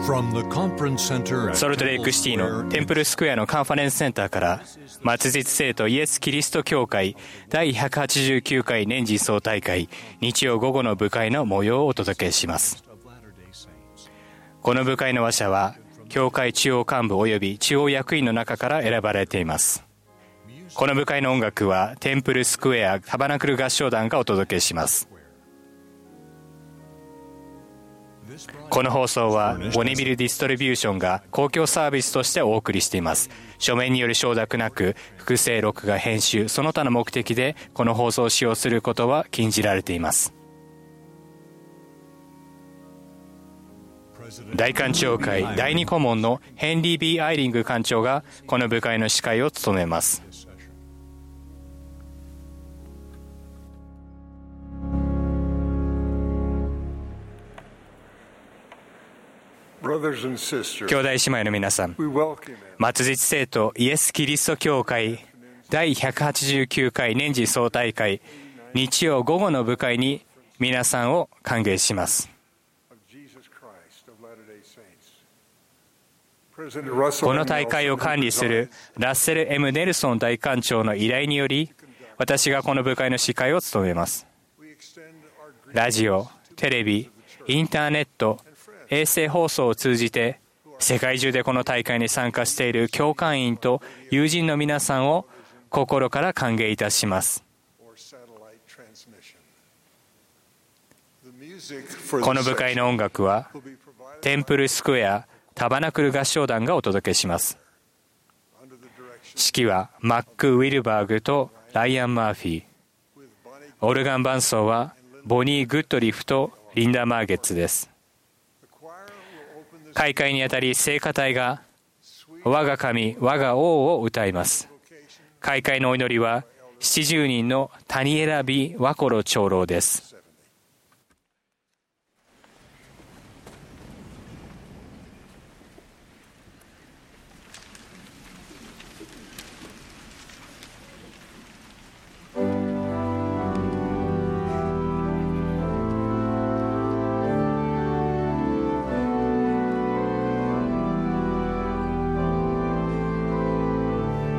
ソルトレイクシティのテンプルスクエアのカンファレンスセンターから末日聖徒イエス・キリスト教会第189回年次総大会日曜午後の部会の模様をお届けします。この部会の話者は教会中央幹部及び中央役員の中から選ばれています。この部会の音楽はテンプルスクエアタバナクル合唱団がお届けします。この放送はボニビルディストリビューションが公共サービスとしてお送りしています。書面による承諾なく複製録画編集その他の目的でこの放送を使用することは禁じられています。大官庁会第2顧問のヘンリー・ B ・アイリング官長がこの部会の司会を務めます。兄弟姉妹の皆さん、末日聖徒イエス・キリスト教会第189回年次総大会日曜午後の部会に皆さんを歓迎します。この大会を管理するラッセル・ M ・ネルソン大官長の依頼により私がこの部会の司会を務めます。ラジオ、テレビ、インターネット、衛星放送を通じて世界中でこの大会に参加している教会員と友人の皆さんを心から歓迎いたします。この部会の音楽はテンプルスクエアタバナクル合唱団がお届けします。指揮はマック・ウィルバーグとライアン・マーフィー。オルガン伴奏はボニー・グッドリフとリンダ・マーゲッツです。開会にあたり聖歌隊が我が神我が王を歌います。開会のお祈りは70人の谷選び和コロ長老です。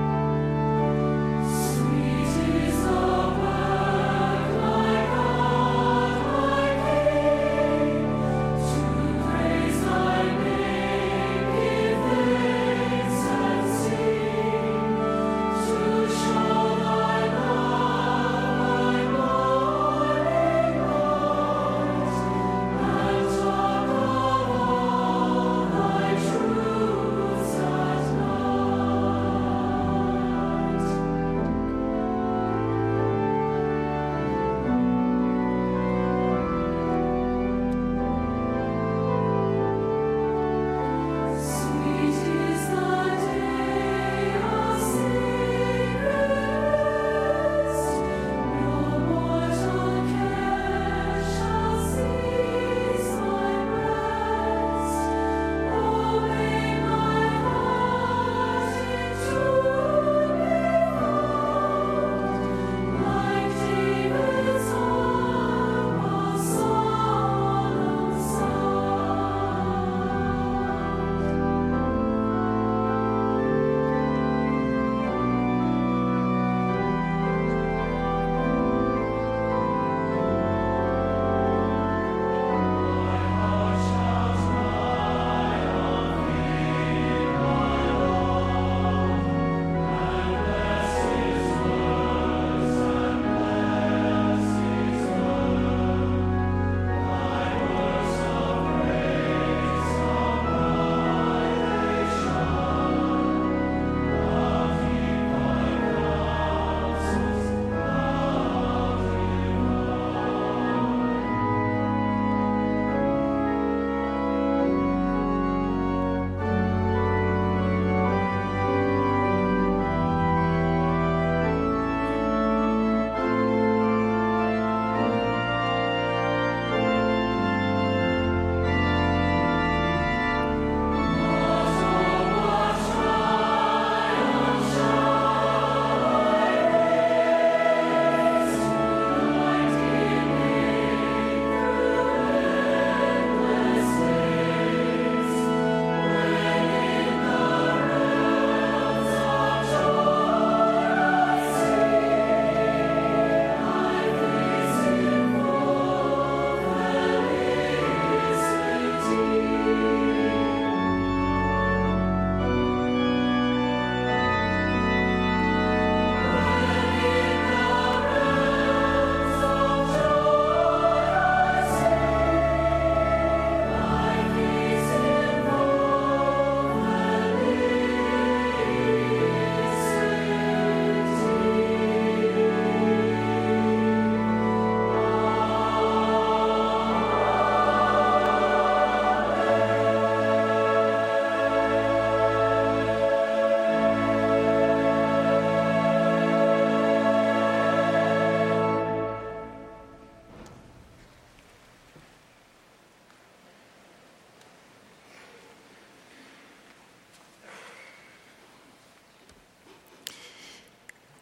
Sweet is the word, my God.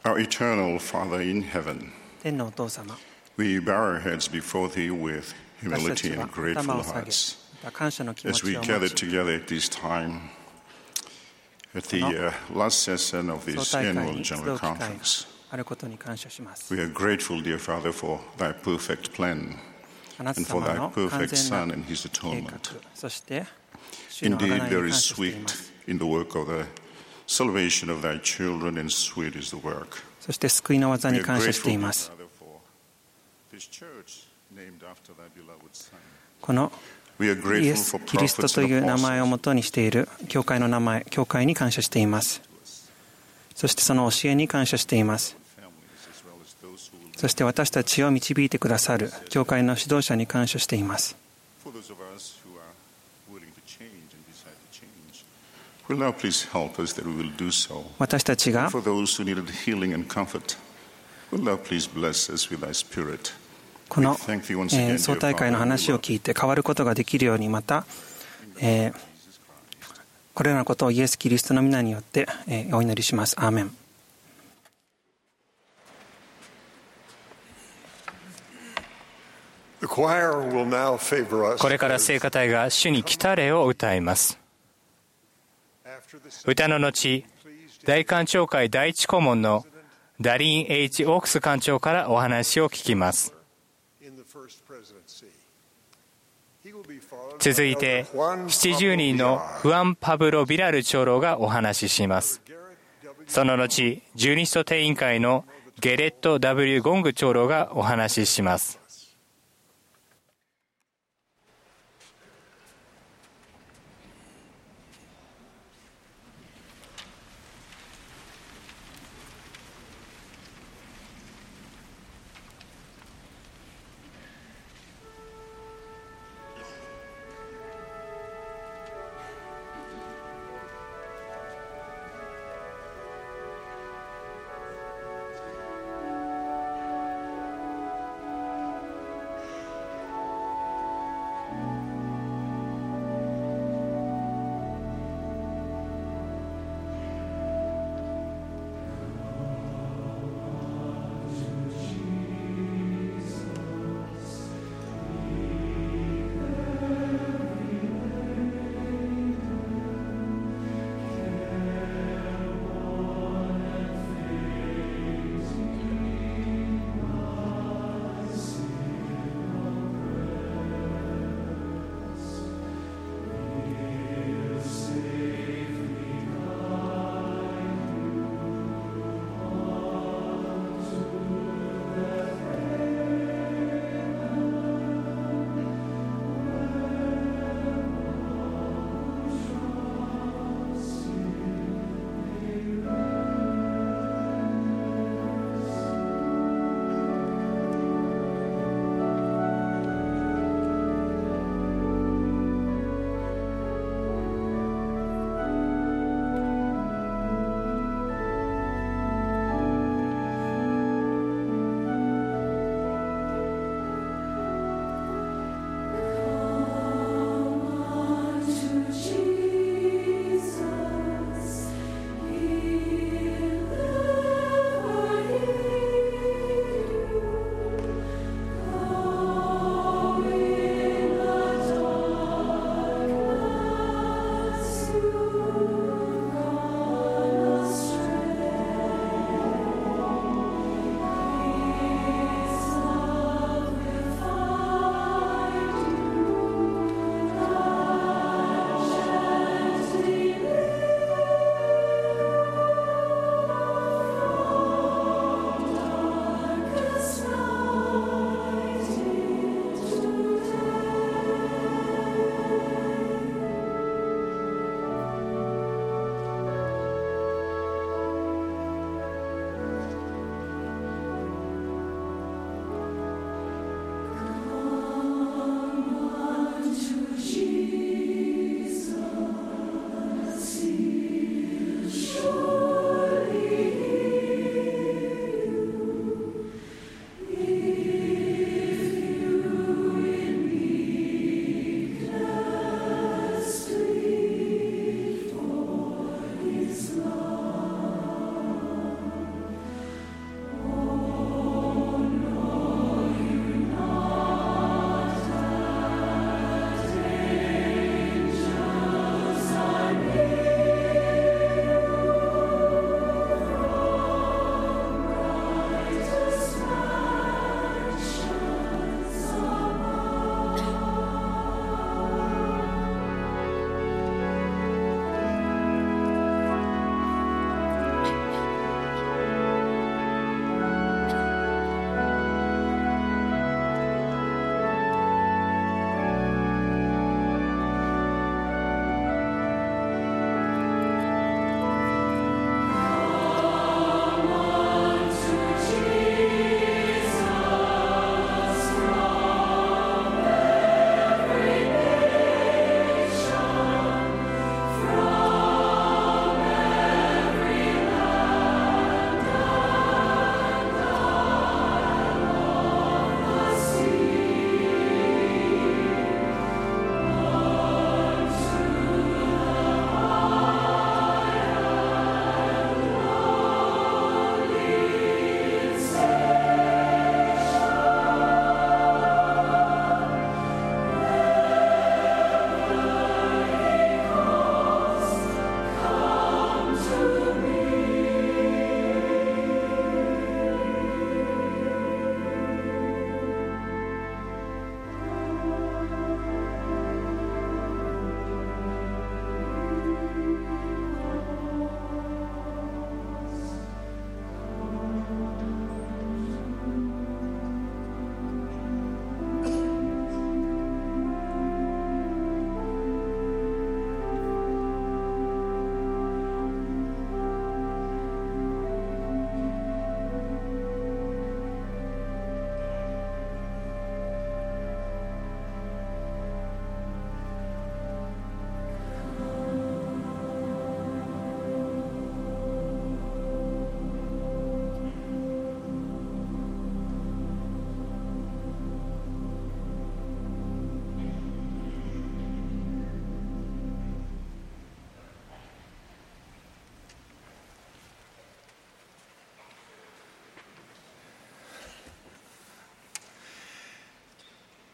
Our eternal Father in heaven, 天のお父様、 we bow our heads before Thee with 私たち humility は and grateful 頭を下げ、 hearts また感謝の気持 as we ちを gather 持ち、 together at this time at the last session of 総 this 大会 annual に集う general 機会が conference. あることに感謝します。 We are grateful, dear Father, for Thy perfect plan あなた and for 様 Thy の完 perfect 全な Son and His 計画、 atonement. そして主の Indeed, 贖い there に is 感謝してい sweet ます。 in the work of the salvation of Thy children, and sweet is the work. そして救いの技 We に are 感謝して grateful, い dear ます。 Father, for this church named after Thy beloved Son. この We are イ grateful エス・ for キリスト prophets と and いう名前を apostles. もとにしている教会の名前、教会に感謝しています。そしてその教えに感謝しています。そして私たちを導いてくださる教会の指導者に感謝しています。 For those of us who are willing to change and decide to change, will Thou please help us that we will do so. 私たちが For those who needed healing and comfort, will Thou please bless us with Thy Spirit. この We thank Thee once again, 総 dear 大会の Father, and we 話を love 聞いて変わることができるように、またこれらのことをイエス・キリストの皆によってお祈りします。アーメン。 これから聖歌隊が主に来たれを歌います。歌の後、大官庁会第一顧問のダリーン・ H ・オークス官長からお話を聞きます。続いて70人のフアン・パブロ・ビラル長老がお話しします。その後、十二使徒定員会のゲレット・ W ・ゴング長老がお話しします。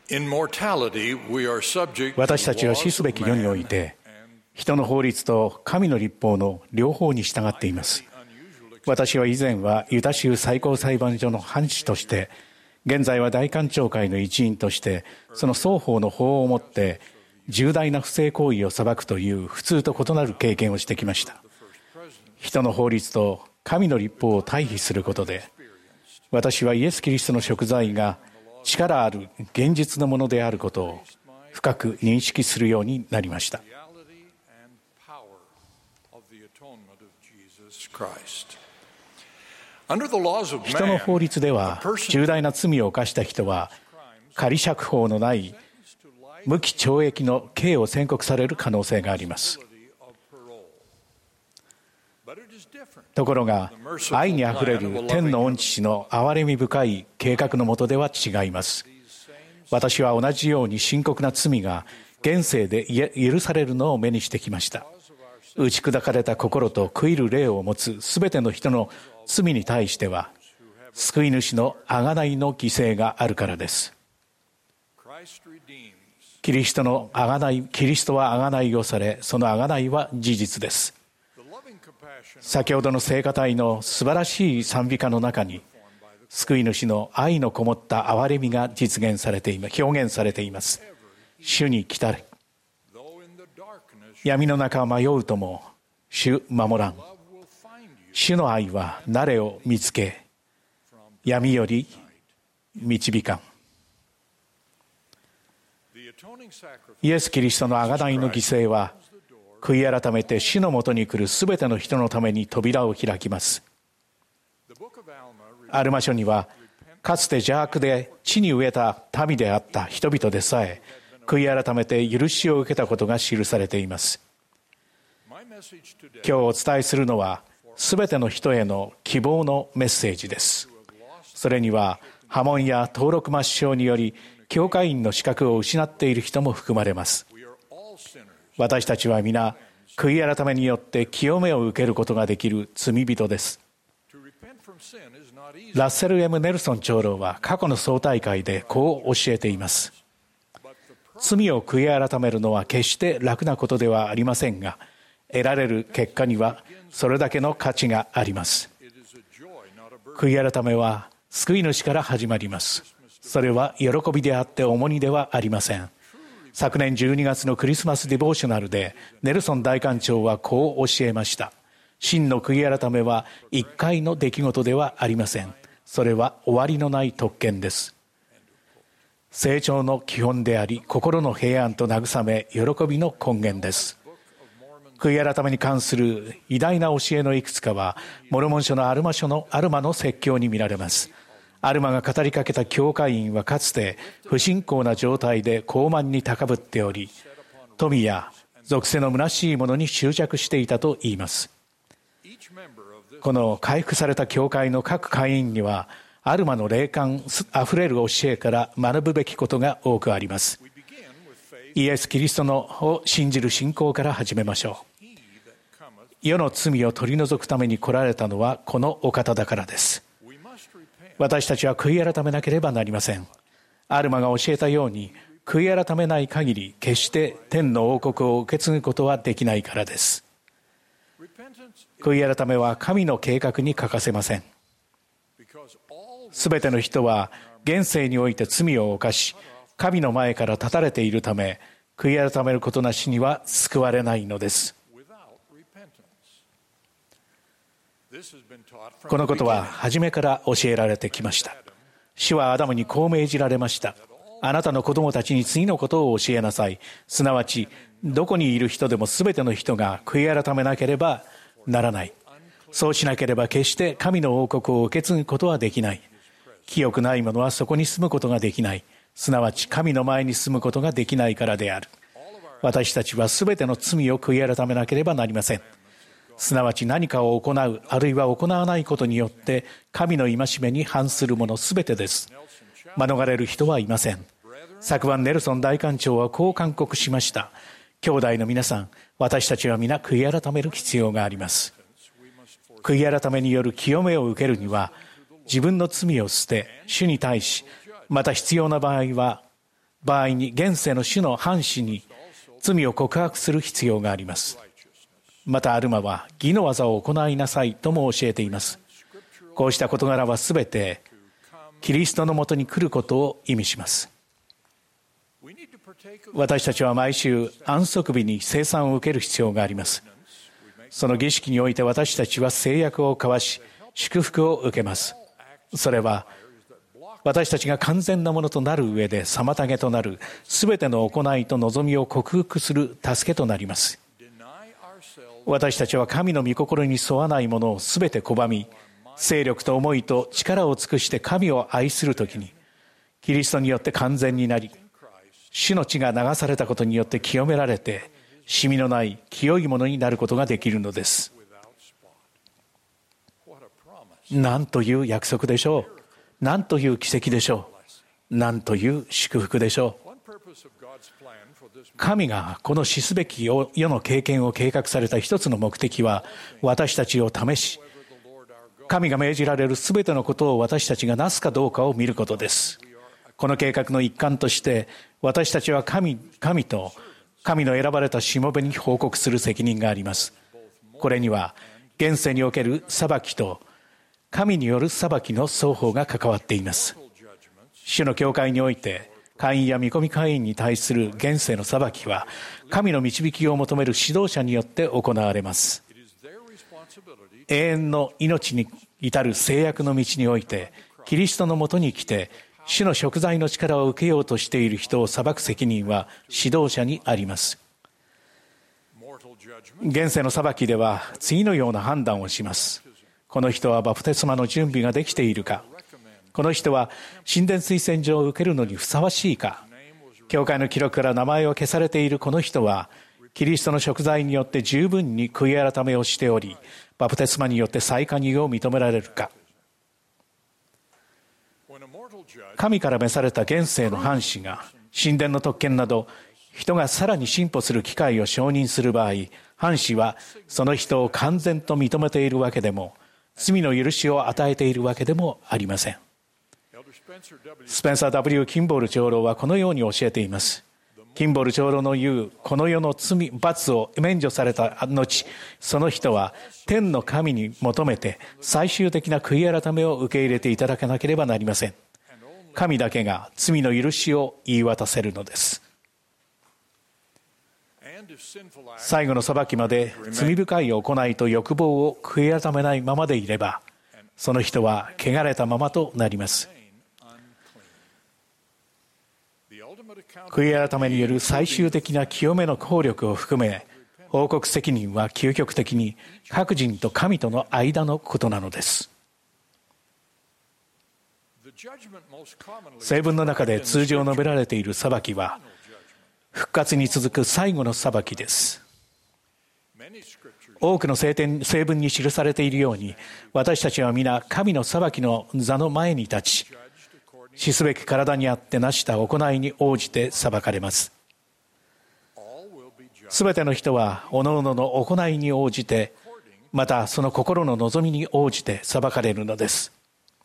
私たちは死すべき世において、人の法律と神の律法の両方に従っています。私は以前はユタ州最高裁判所の判事として、現在は大官庁会の一員として、その双方の法をもって重大な不正行為を裁くという普通と異なる経験をしてきました。人の法律と神の律法を対比することで、私はイエス・キリストの贖罪が力ある現実のものであることを深く認識するようになりました。人の法律では、重大な罪を犯した人は仮釈放のない無期懲役の刑を宣告される可能性があります。ところが、愛にあふれる天の御父の憐れみ深い計画の下では違います。私は同じように深刻な罪が現世で許されるのを目にしてきました。打ち砕かれた心と悔いる霊を持つすべての人の罪に対しては、救い主の贖いの犠牲があるからです。キリストは贖いをされ、その贖いは事実です。先ほどの聖歌隊の素晴らしい賛美歌の中に、救い主の愛のこもった憐れみが表現されています。主に来たれ。闇の中迷うとも主守らん。主の愛は慣を見つけ、闇より導かん。イエス・キリストの贖いの犠牲は、悔い改めて主のもとに来るすべての人のために扉を開きます。アルマ書には、かつて邪悪で地に飢えた民であった人々でさえ、悔い改めて許しを受けたことが記されています。今日お伝えするのは、すべての人への希望のメッセージです。それには、破門や登録抹消により、教会員の資格を失っている人も含まれます。私たちは皆、悔い改めによって清めを受けることができる罪人です。ラッセル・ M ・ネルソン長老は過去の総大会でこう教えています。罪を悔い改めるのは決して楽なことではありませんが、得られる結果にはそれだけの価値があります。悔い改めは救い主から始まります。それは喜びであって重荷ではありません。昨年12月のクリスマスディボーショナルでネルソン大官長はこう教えました。真の悔い改めは一回の出来事ではありません。それは終わりのない特権です。成長の基本であり、心の平安と慰め、喜びの根源です。悔い改めに関する偉大な教えのいくつかは、モルモン書のアルマの説教に見られます。アルマが語りかけた教会員はかつて不信仰な状態で高慢に高ぶっており、富や属性の虚しいものに執着していたと言います。この回復された教会の各会員には、アルマの霊感あふれる教えから学ぶべきことが多くあります。イエス・キリストを信じる信仰から始めましょう。世の罪を取り除くために来られたのはこのお方だからです。私たちは悔い改めなければなりません。アルマが教えたように、悔い改めない限り決して天の王国を受け継ぐことはできないからです。悔い改めは神の計画に欠かせません。すべての人は現世において罪を犯し、神の前から立たれているため、悔い改めることなしには救われないのです。このことは初めから教えられてきました。主はアダムにこう命じられました。あなたの子供たちに次のことを教えなさい。すなわち、どこにいる人でもすべての人が悔い改めなければならない。そうしなければ決して神の王国を受け継ぐことはできない。清くない者はそこに住むことができない。すなわち神の前に住むことができないからである。私たちはすべての罪を悔い改めなければなりません。すなわち何かを行う、あるいは行わないことによって神の戒めに反するものすべてです。免れる人はいません。昨晩ネルソン大官長はこう勧告しました。兄弟の皆さん、私たちは皆悔い改める必要があります。悔い改めによる清めを受けるには、自分の罪を捨て、主に対し、また必要な場合は場合に現世の主の藩士に罪を告白する必要があります。またアルマは義の技を行いなさいとも教えています。こうした事柄はすべてキリストのもとに来ることを意味します。私たちは毎週安息日に聖餐を受ける必要があります。その儀式において私たちは誓約を交わし、祝福を受けます。それは私たちが完全なものとなる上で妨げとなるすべての行いと望みを克服する助けとなります。私たちは神の御心に沿わないものをすべて拒み、勢力と思いと力を尽くして神を愛するときに、キリストによって完全になり、主の血が流されたことによって清められて、シミのない清いものになることができるのです。なんという約束でしょう。なんという奇跡でしょう。なんという祝福でしょう。神がこの死すべき世の経験を計画された一つの目的は、私たちを試し、神が命じられるすべてのことを私たちがなすかどうかを見ることです。この計画の一環として、私たちは神と神の選ばれたしもべに報告する責任があります。これには現世における裁きと神による裁きの双方が関わっています。主の教会において会員や見込み会員に対する現世の裁きは、神の導きを求める指導者によって行われます。永遠の命に至る制約の道において、キリストのもとに来て主の贖罪の力を受けようとしている人を裁く責任は指導者にあります。現世の裁きでは次のような判断をします。この人はバプテスマの準備ができているか、この人は神殿推薦状を受けるのにふさわしいか、教会の記録から名前を消されているこの人はキリストの贖罪によって十分に悔い改めをしており、バプテスマによって再加入を認められるか。神から召された現世の藩士が神殿の特権など人がさらに進歩する機会を承認する場合、藩士はその人を完全と認めているわけでも、罪の許しを与えているわけでもありません。スペンサー W. キンボール長老はこのように教えています。キンボール長老の言う、この世の罪罰を免除された後、その人は天の神に求めて最終的な悔い改めを受け入れていただかなければなりません。神だけが罪の許しを言い渡せるのです。最後の裁きまで罪深い行いと欲望を悔い改めないままでいれば、その人は汚れたままとなります。悔い改めによる最終的な清めの効力を含め、報告責任は究極的に各人と神との間のことなのです。聖文の中で通常述べられている裁きは、復活に続く最後の裁きです。多くの聖文に記されているように、私たちは皆神の裁きの座の前に立ち、死すべき体にあって成した行いに応じて裁かれます。すべての人は各々の行いに応じて、またその心の望みに応じて裁かれるのです。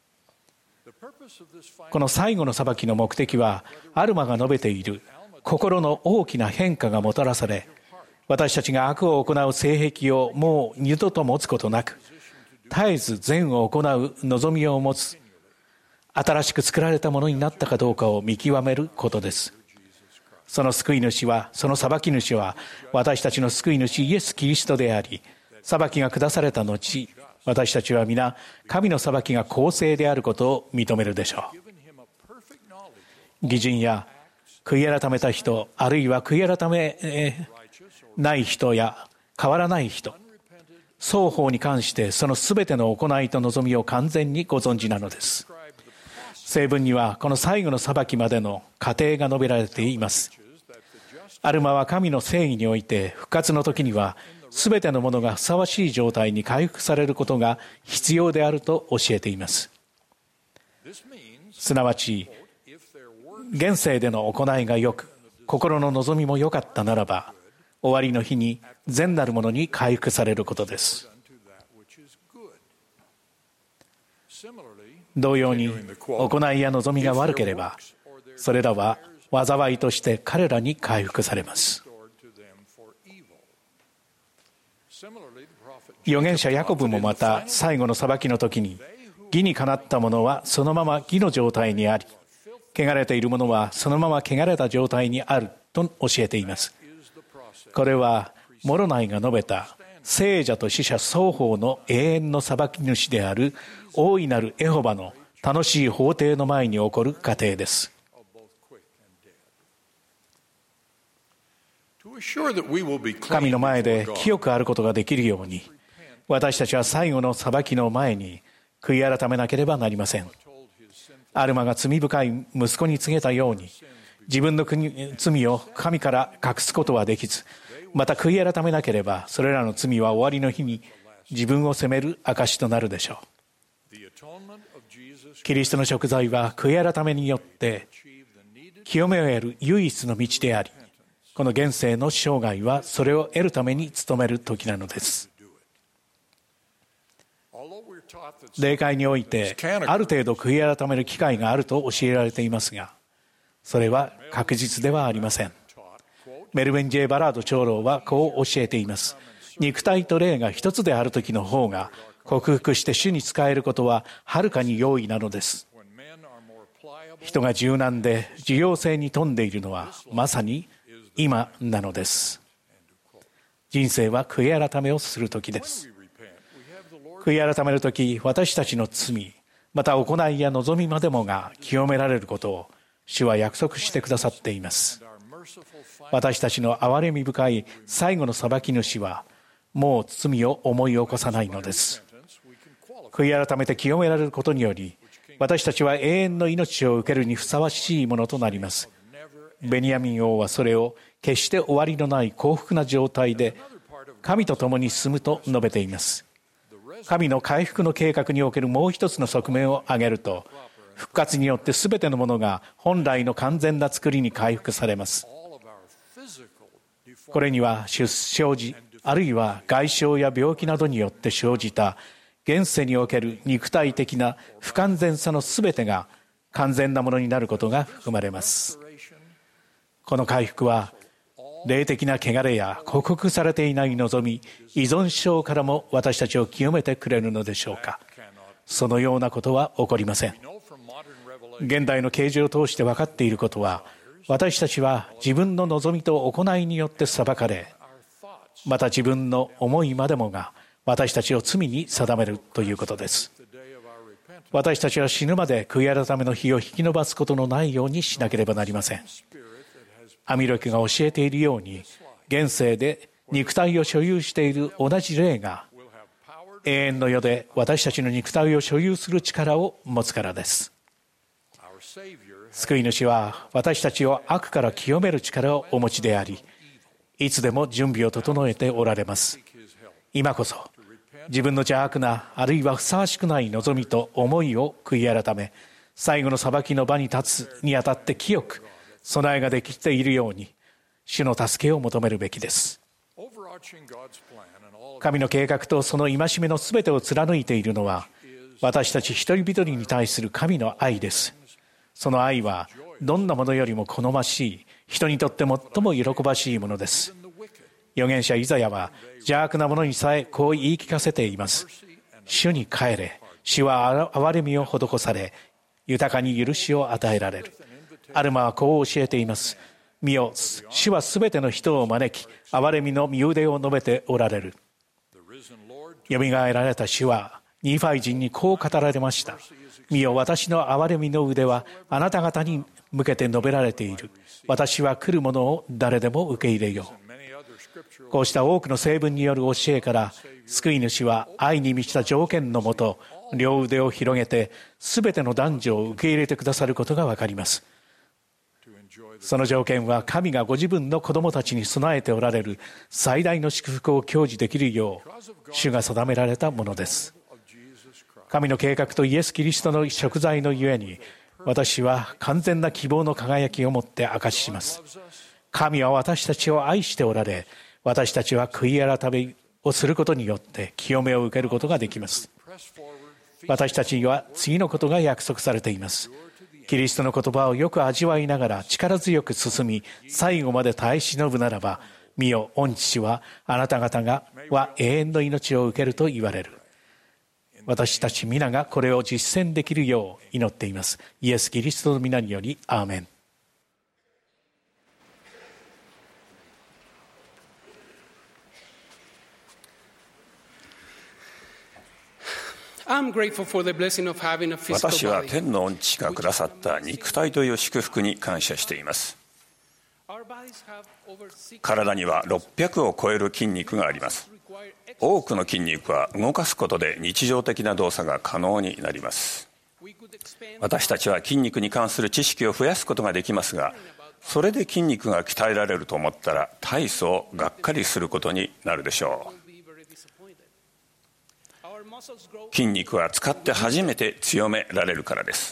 この最後の裁きの目的は、アルマが述べている心の大きな変化がもたらされ、私たちが悪を行う性癖をもう二度と持つことなく、絶えず善を行う望みを持つ、新しく作られたものになったかどうかを見極めることです。その救い主は、その裁き主は、私たちの救い主イエス・キリストであり、裁きが下された後、私たちは皆、神の裁きが公正であることを認めるでしょう。義人や悔い改めた人、あるいは悔い改めない人や変わらない人、双方に関してそのすべての行いと望みを完全にご存知なのです。聖文にはこの最後の裁きまでの過程が述べられています。アルマは神の正義において復活の時にはすべてのものがふさわしい状態に回復されることが必要であると教えています。すなわち、現世での行いがよく、心の望みも良かったならば、終わりの日に善なるものに回復されることです。同様に、行いや望みが悪ければ、それらは災いとして彼らに回復されます。預言者ヤコブもまた最後の裁きの時に、義にかなった者はそのまま義の状態にあり、汚れている者はそのまま汚れた状態にあると教えています。これはモロナイが述べた聖者と死者双方の永遠の裁き主である大いなるエホバの楽しい法廷の前に起こる過程です。神の前で清くあることができるように、私たちは最後の裁きの前に悔い改めなければなりません。アルマが罪深い息子に告げたように、自分の罪を神から隠すことはできず、また悔い改めなければ、それらの罪は終わりの日に自分を責める証となるでしょう。キリストの贖罪は悔い改めによって清めを得る唯一の道であり、この現世の生涯はそれを得るために努める時なのです。霊界においてある程度悔い改める機会があると教えられていますが、それは確実ではありません。メルベン・ジェイ・バラード長老はこう教えています。肉体と霊が一つである時の方が克服して主に仕えることははるかに容易なのです。人が柔軟で受容性に富んでいるのはまさに今なのです。人生は悔い改めをする時です。悔い改めるとき、私たちの罪、また行いや望みまでもが清められることを主は約束してくださっています。私たちの憐れみ深い最後の裁き主はもう罪を思い起こさないのです。悔い改めて清められることにより、私たちは永遠の命を受けるにふさわしいものとなります。ベニヤミン王はそれを決して終わりのない幸福な状態で神と共に住むと述べています。神の回復の計画におけるもう一つの側面を挙げると、復活によって全てのものが本来の完全な作りに回復されます。これには出生時あるいは外傷や病気などによって生じた現世における肉体的な不完全さの全てが完全なものになることが含まれます。この回復は霊的な汚れや克服されていない望み、依存症からも私たちを清めてくれるのでしょうか。そのようなことは起こりません。現代の啓示を通して分かっていることは、私たちは自分の望みと行いによって裁かれ、また自分の思いまでもが私たちを罪に定めるということです。私たちは死ぬまで悔い改めの日を引き延ばすことのないようにしなければなりません。アミロキが教えているように、現世で肉体を所有している同じ霊が永遠の世で私たちの肉体を所有する力を持つからです。救い主は私たちを悪から清める力をお持ちであり、いつでも準備を整えておられます。今こそ自分の邪悪なあるいはふさわしくない望みと思いを悔い改め、最後の裁きの場に立つにあたって清く備えができているように、主の助けを求めるべきです。神の計画とその戒めのすべてを貫いているのは、私たち一人一人に対する神の愛です。その愛はどんなものよりも好ましい、人にとって最も喜ばしいものです。預言者イザヤは邪悪な者にさえこう言い聞かせています。主に帰れ、主は憐れみを施され、豊かに許しを与えられる。アルマはこう教えています。見よ、主はすべての人を招き、憐れみの身腕を述べておられる。よみがえられた主はニーファイ人にこう語られました。見よ、私の憐れみの腕はあなた方に向けて述べられている。私は来るものを誰でも受け入れよう。こうした多くの聖文による教えから、救い主は愛に満ちた条件のもと、両腕を広げてすべての男女を受け入れてくださることがわかります。その条件は、神がご自分の子供たちに備えておられる最大の祝福を享受できるよう主が定められたものです。神の計画とイエス・キリストの贖罪のゆえに、私は完全な希望の輝きを持って証しします。神は私たちを愛しておられ、私たちは悔い改めをすることによって清めを受けることができます。私たちには次のことが約束されています。 キリストの言葉をよく味わいながら力強く進み、最後まで耐え忍ぶならば、見よ、御父はあなた方は永遠の命を受けると言われる。私たち皆がこれを実践できるよう祈っています。イエス・キリストの皆により、アーメン。 私は天の御父がくださった肉体という祝福に感謝しています。体には600を超える筋肉があります。多くの筋肉は動かすことで日常的な動作が可能になります。私たちは筋肉に関する知識を増やすことができますが、それで筋肉が鍛えられると思ったら大層がっかりすることになるでしょう。筋肉は使って初めて強められるからです。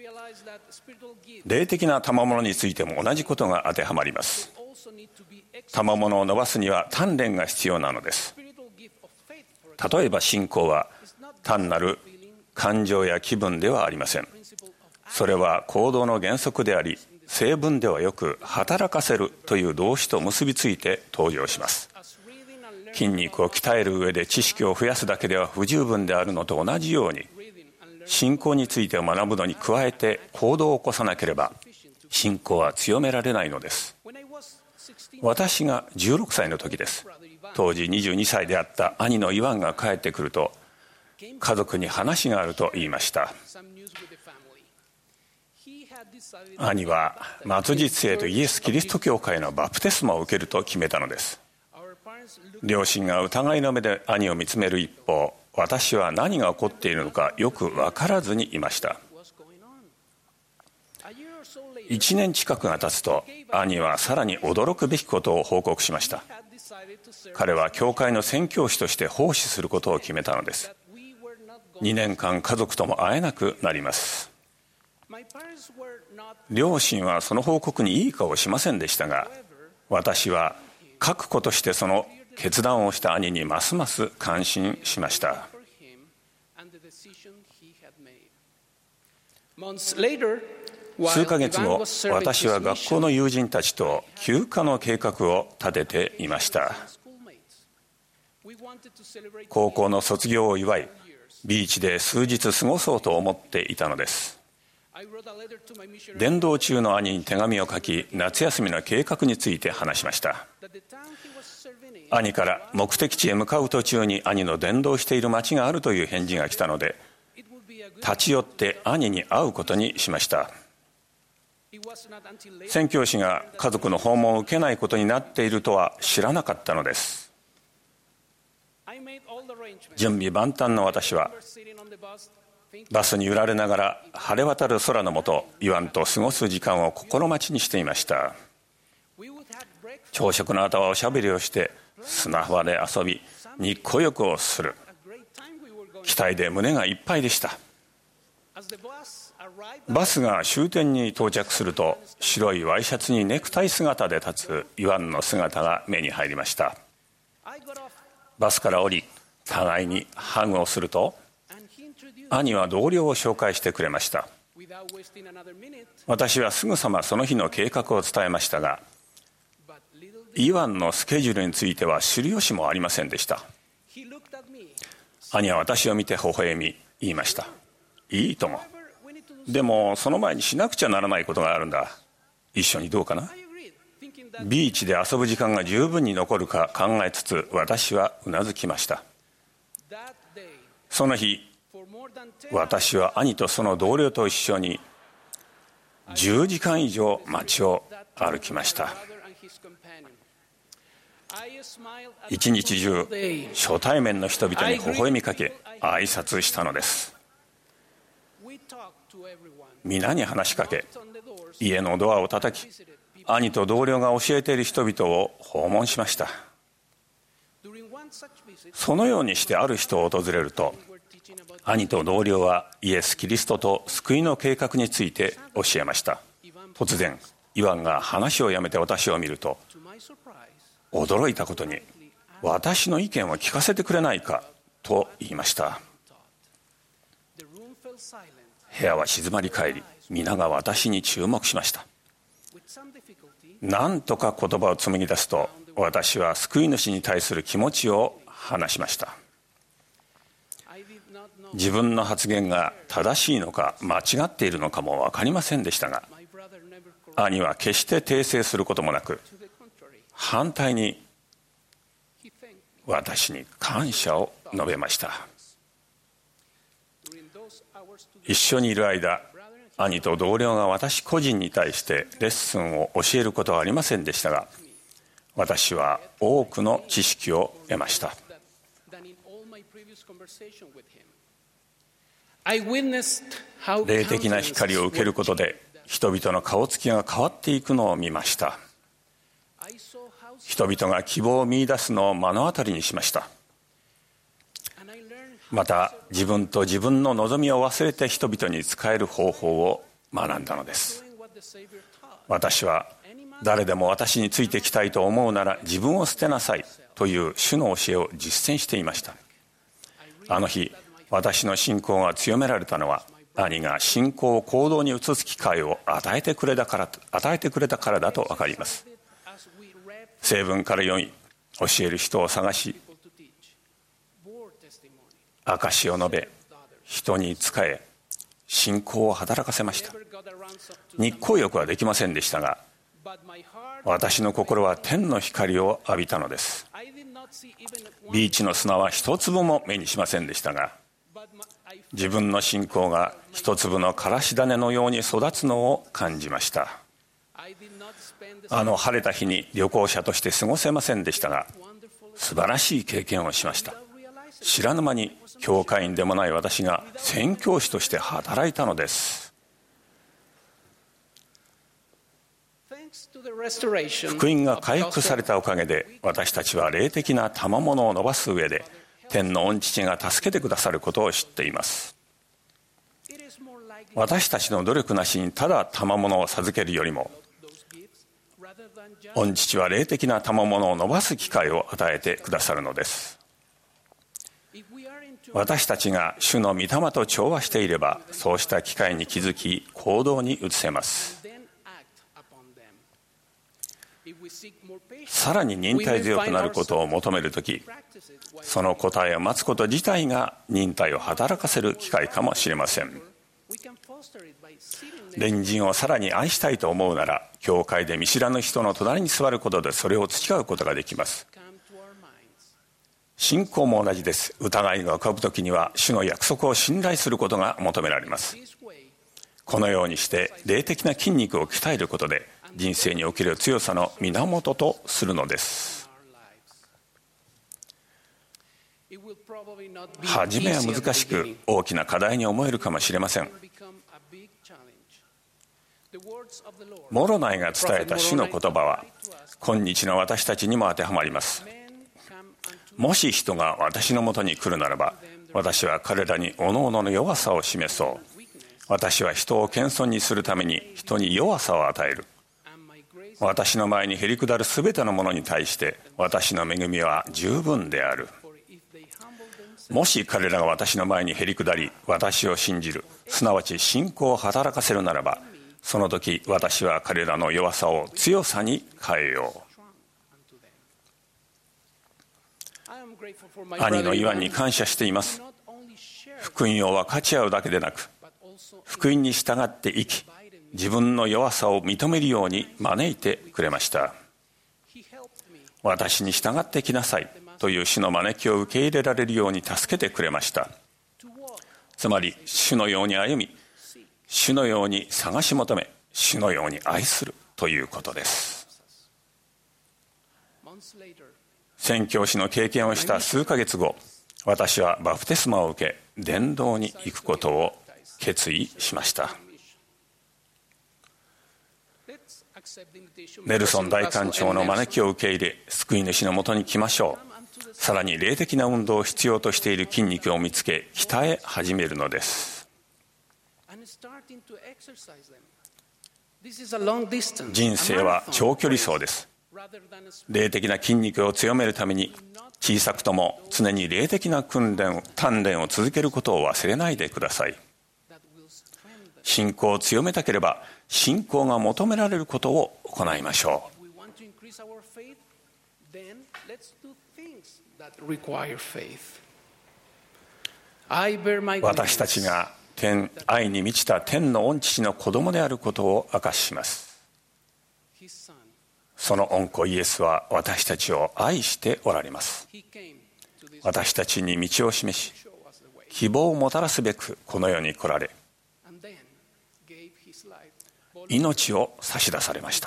霊的な賜物についても同じことが当てはまります。賜物を伸ばすには鍛錬が必要なのです。例えば信仰は単なる感情や気分ではありません。それは行動の原則であり、成分ではよく働かせるという動詞と結びついて登場します。筋肉を鍛える上で知識を増やすだけでは不十分であるのと同じように、信仰について学ぶのに加えて行動を起こさなければ信仰は強められないのです。私が16歳の時です。当時22歳であった兄のイワンが帰ってくると、家族に話があると言いました。兄は末日生とイエス・キリスト教会のバプテスマを受けると決めたのです。両親が疑いの目で兄を見つめる一方、私は何が起こっているのかよく分からずにいました。1年近くが経つと、兄はさらに驚くべきことを報告しました。彼は教会の宣教師として奉仕することを決めたのです。2年間家族とも会えなくなります。両親はその報告にいい顔をしませんでしたが、私は確固としてその決断をした兄にますます感心しました。数ヶ月後、私は学校の友人たちと休暇の計画を立てていました。高校の卒業を祝い、ビーチで数日過ごそうと思っていたのです。伝道中の兄に手紙を書き、夏休みの計画について話しました。兄から目的地へ向かう途中に兄の伝道している町があるという返事が来たので、立ち寄って兄に会うことにしました。宣教師が家族の訪問を受けないことになっているとは知らなかったのです。準備万端の私はバスに揺られながら晴れ渡る空の下、イワンと過ごす時間を心待ちにしていました。朝食の後はおしゃべりをして砂浜で遊び、日光浴をする。期待で胸がいっぱいでした。バスが終点に到着すると、白いワイシャツにネクタイ姿で立つイワンの姿が目に入りました。バスから降り、互いにハグをすると、兄は同僚を紹介してくれました。私はすぐさまその日の計画を伝えましたが、イワンのスケジュールについては知る由もありませんでした。兄は私を見て微笑み言いました。いいとも。でもその前にしなくちゃならないことがあるんだ。一緒にどうかな。ビーチで遊ぶ時間が十分に残るか考えつつ、私はうなずきました。その日、私は兄とその同僚と一緒に10時間以上街を歩きました。一日中初対面の人々に微笑みかけ挨拶したのです。皆に話しかけ、家のドアを叩き、兄と同僚が教えている人々を訪問しました。そのようにしてある人を訪れると、兄と同僚はイエス・キリストと救いの計画について教えました。突然イワンが話をやめて私を見ると、驚いたことに、私の意見を聞かせてくれないかと言いました。部屋は静まり返り、 皆が私に注目しました。なんとか言葉を紡ぎ出すと、私は救い主に対する気持ちを話しました。自分の発言が正しいのか間違っているのかも分かりませんでしたが、兄は決して訂正することもなく、反対に私に感謝を述べました。一緒にいる間、兄と同僚が私個人に対してレッスンを教えることはありませんでしたが、私は多くの知識を得ました。霊的な光を受けることで人々の顔つきが変わっていくのを見ました。人々が希望を見出すのを目の当たりにしました。また自分と自分の望みを忘れて人々に仕える方法を学んだのです。私は誰でも私についてきたいと思うなら自分を捨てなさいという主の教えを実践していました。あの日、私の信仰が強められたのは、兄が信仰を行動に移す機会を与えてくれたからだと分かります。聖文から読み、教える人を探し、証しを述べ、人に仕え、信仰を働かせました。日光浴はできませんでしたが、私の心は天の光を浴びたのです。ビーチの砂は一粒も目にしませんでしたが、自分の信仰が一粒のからし種のように育つのを感じました。あの晴れた日に旅行者として過ごせませんでしたが、素晴らしい経験をしました。知らぬ間に教会員でもない私が宣教師として働いたのです。福音が回復されたおかげで、私たちは霊的な賜物を伸ばす上で天の御父が助けてくださることを知っています。私たちの努力なしにただ賜物を授けるよりも、御父は霊的な賜物を伸ばす機会を与えてくださるのです。私たちが主の御霊と調和していれば、そうした機会に気づき行動に移せます。さらに忍耐強くなることを求めるとき、その答えを待つこと自体が忍耐を働かせる機会かもしれません。隣人をさらに愛したいと思うなら、教会で見知らぬ人の隣に座ることでそれを培うことができます。信仰も同じです。疑いが浮かぶときには主の約束を信頼することが求められます。このようにして霊的な筋肉を鍛えることで、人生における強さの源とするのです。初めは難しく大きな課題に思えるかもしれません。モロナイが伝えた主の言葉は今日の私たちにも当てはまります。もし人が私のもとに来るならば、私は彼らに各々の弱さを示そう。私は人を謙遜にするために人に弱さを与える。私の前にへりくだるすべてのものに対して私の恵みは十分である。もし彼らが私の前にへりくだり、私を信じる、すなわち信仰を働かせるならば、その時私は彼らの弱さを強さに変えよう。兄のイワンに感謝しています。福音を分かち合うだけでなく、福音に従って生き、自分の弱さを認めるように招いてくれました。私に従ってきなさいという主の招きを受け入れられるように助けてくれました。つまり主のように歩み、主のように探し求め、主のように愛するということです。宣教師の経験をした数ヶ月後、私はバプテスマを受け、伝道に行くことを決意しました。ネルソン大官長の招きを受け入れ、救い主のもとに来ましょう。さらに霊的な運動を必要としている筋肉を見つけ、鍛え始めるのです。人生は長距離走です。霊的な筋肉を強めるために、小さくとも常に霊的な鍛錬を続けることを忘れないでください。 信仰を強めたければ、信仰が求められることを行いましょう。私たちが愛に満ちた天の御父の子供であることを明かします。その御子イエスは私たちを愛しておられます。私たちに道を示し、希望をもたらすべくこの世に来られ、命を差し出されました。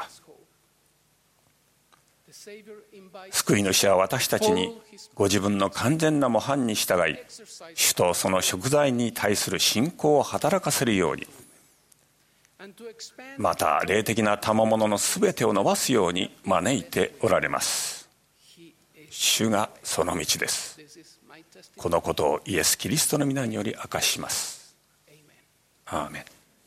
救い主は私たちにご自分の完全な模範に従い、主とその贖罪に対する信仰を働かせるように、また霊的な賜物のすべてを伸ばすように招いておられます。主がその道です。このことをイエス・キリストの皆により明かします。アーメン。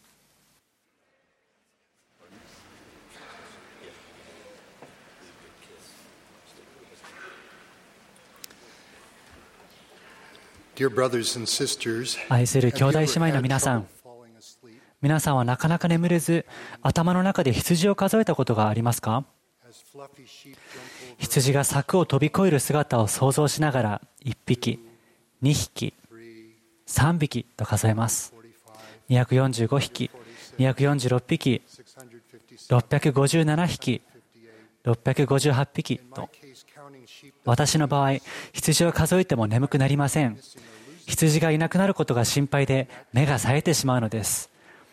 愛する兄弟姉妹の皆さん、皆さんはなかなか眠れず、頭の中で羊を数えたことがありますか？羊が柵を飛び越える姿を想像しながら、1匹、2匹、3匹と数えます。245匹、246匹、657匹、658匹と。私の場合、羊を数えても眠くなりません。羊がいなくなることが心配で目が冴えてしまうのです。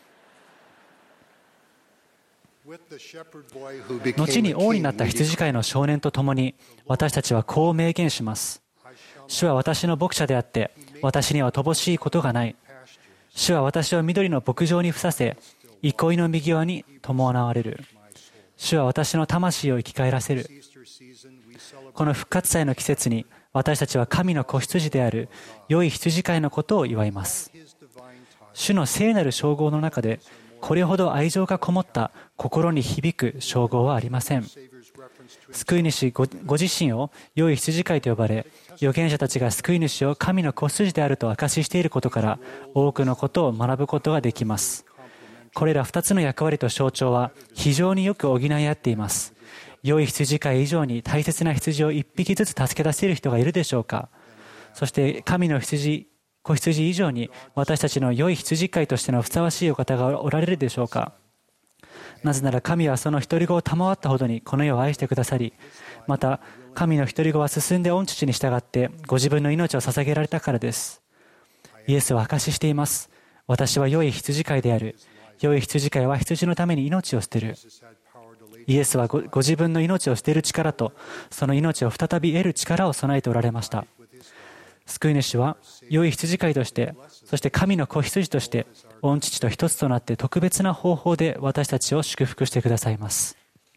後に王になった羊飼いの少年と共に、私たちはこう明言します。主は私の牧者であって、私には乏しいことがない。主は私を緑の牧場にふさせ、憩いの右側に伴われる。主は私の魂を生き返らせる。この復活祭の季節に、私たちは神の子羊である良い羊飼いのことを祝います。主の聖なる称号の中で、これほど愛情がこもった心に響く称号はありません。救い主ご自身を良い羊飼いと呼ばれ、預言者たちが救い主を神の子羊であると証ししていることから、多くのことを学ぶことができます。これら2つの役割と象徴は非常によく補い合っています。良い羊飼い以上に大切な羊を1匹ずつ助け出せる人がいるでしょうか。そして神の子羊以上に私たちの良い羊飼いとしてのふさわしいお方がおられるでしょうか。なぜなら神はその独り子を賜ったほどにこの世を愛してくださり、また神の独り子は進んで御父に従ってご自分の命を捧げられたからです。イエスは証ししています。私は良い羊飼いである。良い羊飼いは羊のために命を捨てる。イエスはご自分の命を捨てる力と、その命を再び得る力を備えておられました。救い主は良い羊飼いとして、そして神の子羊として、御父と一つとなって特別な方法で私たちを祝福してくださいます。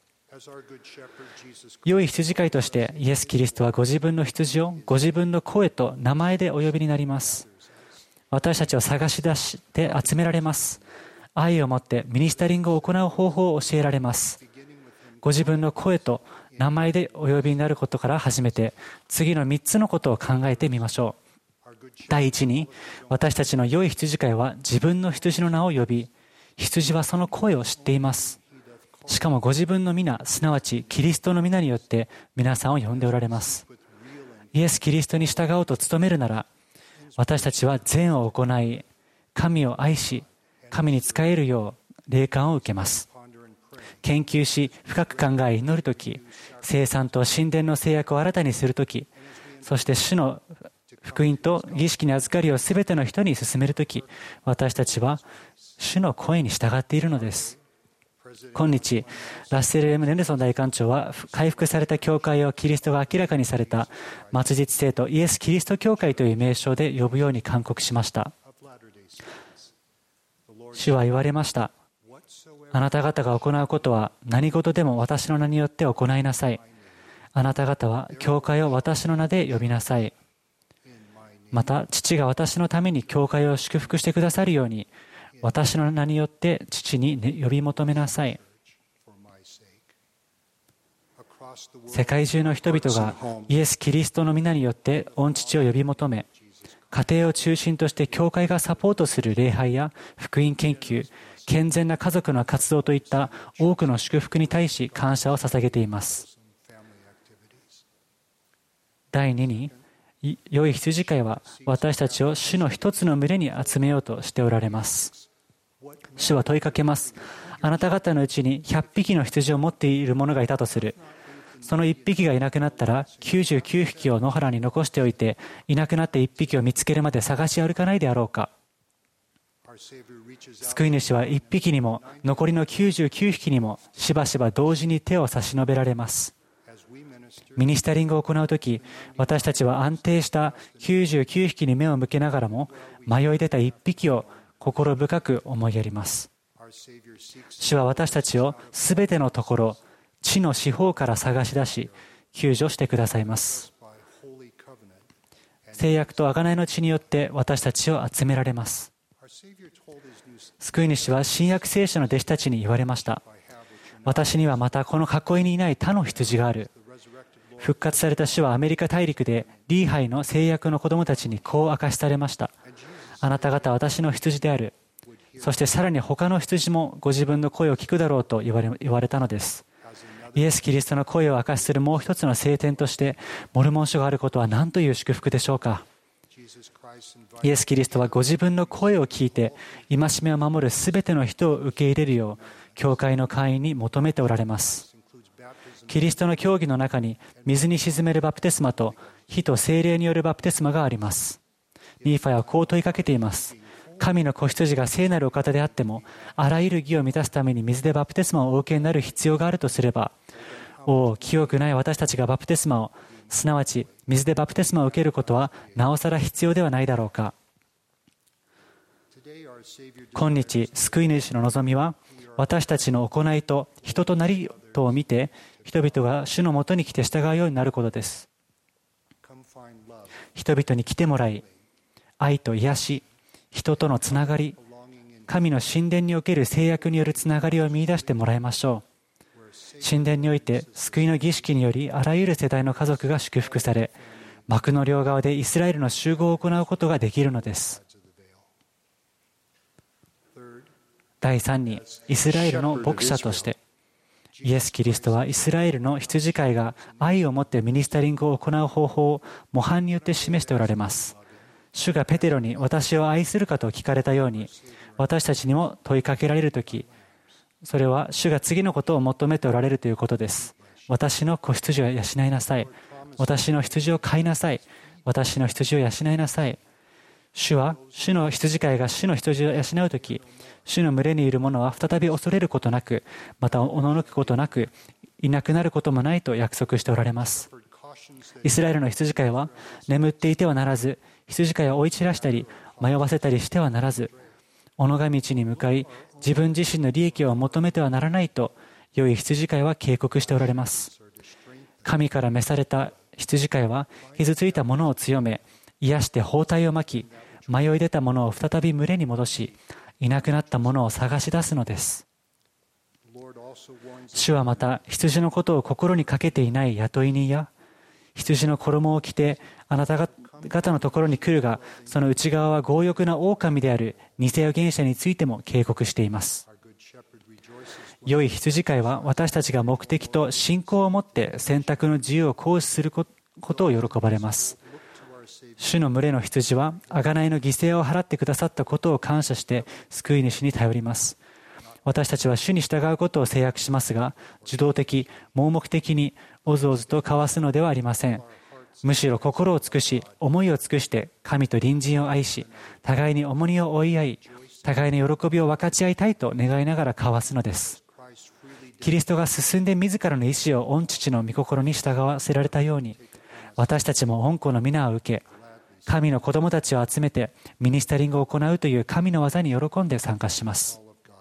良い羊飼いとしてイエス・キリストはご自分の羊をご自分の声と名前でお呼びになります。私たちを探し出して集められます。愛を持ってミニスタリングを行う方法を教えられます。ご自分の声と名前でお呼びになることから始めて、次の3つのことを考えてみましょう。第一に、私たちの良い羊飼いは自分の羊の名を呼び、羊はその声を知っています。しかもご自分の皆、すなわちキリストの皆によって皆さんを呼んでおられます。イエス・キリストに従おうと努めるなら、私たちは善を行い、神を愛し、神に仕えるよう霊感を受けます。研究し、深く考え、祈るとき、聖餐と神殿の制約を新たにするとき、そして主の福音と儀式に預かりをすべての人に進めるとき、私たちは主の声に従っているのです。今日、ラッセル・M・ネルソン大監長は、回復された教会をキリストが明らかにされた末日聖徒イエス・キリスト教会という名称で呼ぶように勧告しました。主は言われました。あなた方が行うことは何事でも私の名によって行いなさい。あなた方は教会を私の名で呼びなさい。また父が私のために教会を祝福してくださるように、私の名によって父に呼び求めなさい。世界中の人々がイエス・キリストの皆によって御父を呼び求め、 家庭を中心として教会がサポートする礼拝や福音研究、健全な家族の活動といった多くの祝福に対し感謝を捧げています。第2に、良い羊飼いは私たちを主の一つの群れに集めようとしておられます。主は問いかけます。あなた方のうちに100匹の羊を持っている者がいたとする。その1匹がいなくなったら99匹を野原に残しておいて、いなくなって1匹を見つけるまで探し歩かないであろうか。救い主は1匹にも残りの99匹にもしばしば同時に手を差し伸べられます。ミニスタリングを行うとき、私たちは安定した99匹に目を向けながらも、迷い出た1匹を心深く思いやります。主は私たちをすべてのところ、地の四方から探し出し、救助してくださいます。誓約と贖いの血によって私たちを集められます。救い主は新約聖書の弟子たちに言われました。私にはまたこの囲いにいない他の羊がある。復活された主はアメリカ大陸でリーハイの誓約の子供たちにこう明かしされました。あなた方は私の羊である。そしてさらに他の羊もご自分の声を聞くだろうと言われたのです。イエス・キリストの声を明かしするもう一つの聖典としてモルモン書があることは何という祝福でしょうか。イエス・キリストはご自分の声を聞いて戒めを守るすべての人を受け入れるよう教会の会員に求めておられます。キリストの教義の中に水に沈めるバプテスマと火と聖霊によるバプテスマがあります。ニーファはこう問いかけています。神の子羊が聖なるお方であっても、あらゆる義を満たすために水でバプテスマをお受けになる必要があるとすれば、清くない私たちがバプテスマを、すなわち水でバプテスマを受けることはなおさら必要ではないだろうか。今日、救い主の望みは、私たちの行いと人となりとを見て、人々が主のもとに来て従うようになることです。人々に来てもらい、愛と癒し、人とのつながり、神の神殿における制約によるつながりを見出してもらいましょう。神殿において救いの儀式によりあらゆる世代の家族が祝福され、幕の両側でイスラエルの集合を行うことができるのです。第3に、イスラエルの牧者として、イエス・キリストはイスラエルの羊飼いが愛を持ってミニスタリングを行う方法を模範によって示しておられます。主がペテロに私を愛するかと聞かれたように、私たちにも問いかけられるとき、それは主が次のことを求めておられるということです。私の子羊を養いなさい。私の羊を飼いなさい。私の羊を養いなさい。主は主の羊飼いが主の羊を養うとき、主の群れにいる者は再び恐れることなく、またおののくことなく、いなくなることもないと約束しておられます。イスラエルの羊飼いは眠っていてはならず、羊飼いを追い散らしたり迷わせたりしてはならず、尾のが道に向かい自分自身の利益を求めてはならないと、良い羊飼いは警告しておられます。神から召された羊飼いは傷ついた者を強め、癒して包帯を巻き、迷い出た者を再び群れに戻し、いなくなった者を探し出すのです。主はまた羊のことを心にかけていない雇い人や、羊の衣を着てあなた方のところに来るが、その内側は強欲な狼である偽預言者についても警告しています。良い羊飼いは私たちが目的と信仰を持って選択の自由を行使することを喜ばれます。主の群れの羊は贖いの犠牲を払ってくださったことを感謝して救い主に頼ります。私たちは主に従うことを制約しますが、受動的、盲目的におずおずと交わすのではありません。むしろ心を尽くし、思いを尽くして神と隣人を愛し、互いに重荷を負い合い、互いに喜びを分かち合いたいと願いながら交わすのです。キリストが進んで自らの意志を御父の御心に従わせられたように、私たちも御子の皆を受け、神の子供たちを集めてミニスタリングを行うという神の技に喜んで参加します。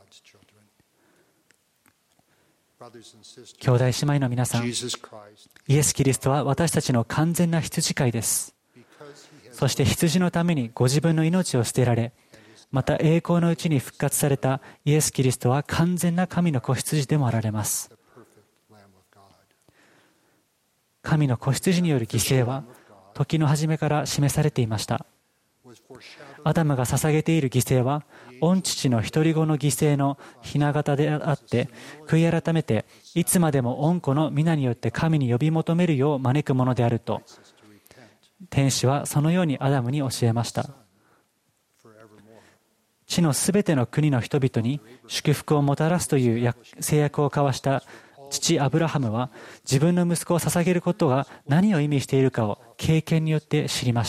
兄弟姉妹の皆さん、イエス・キリストは私たちの完全な羊飼いです。そして羊のためにご自分の命を捨てられ、また栄光のうちに復活されたイエス・キリストは完全な神の子羊でもあられます。神の子羊による犠牲は時の初めから示されていました。 アダムが捧げている犠牲は、御父の独り子の犠牲の雛形であって、悔い改めて、いつまでも御子の皆によって神に呼び求めるよう招くものであると、天使はそのようにアダムに教えました。地のすべての国の人々に祝福をもたらすという誓約を交わした父アブラハムは、自分の息子を捧げることが何を意味しているかを経験によって知りました。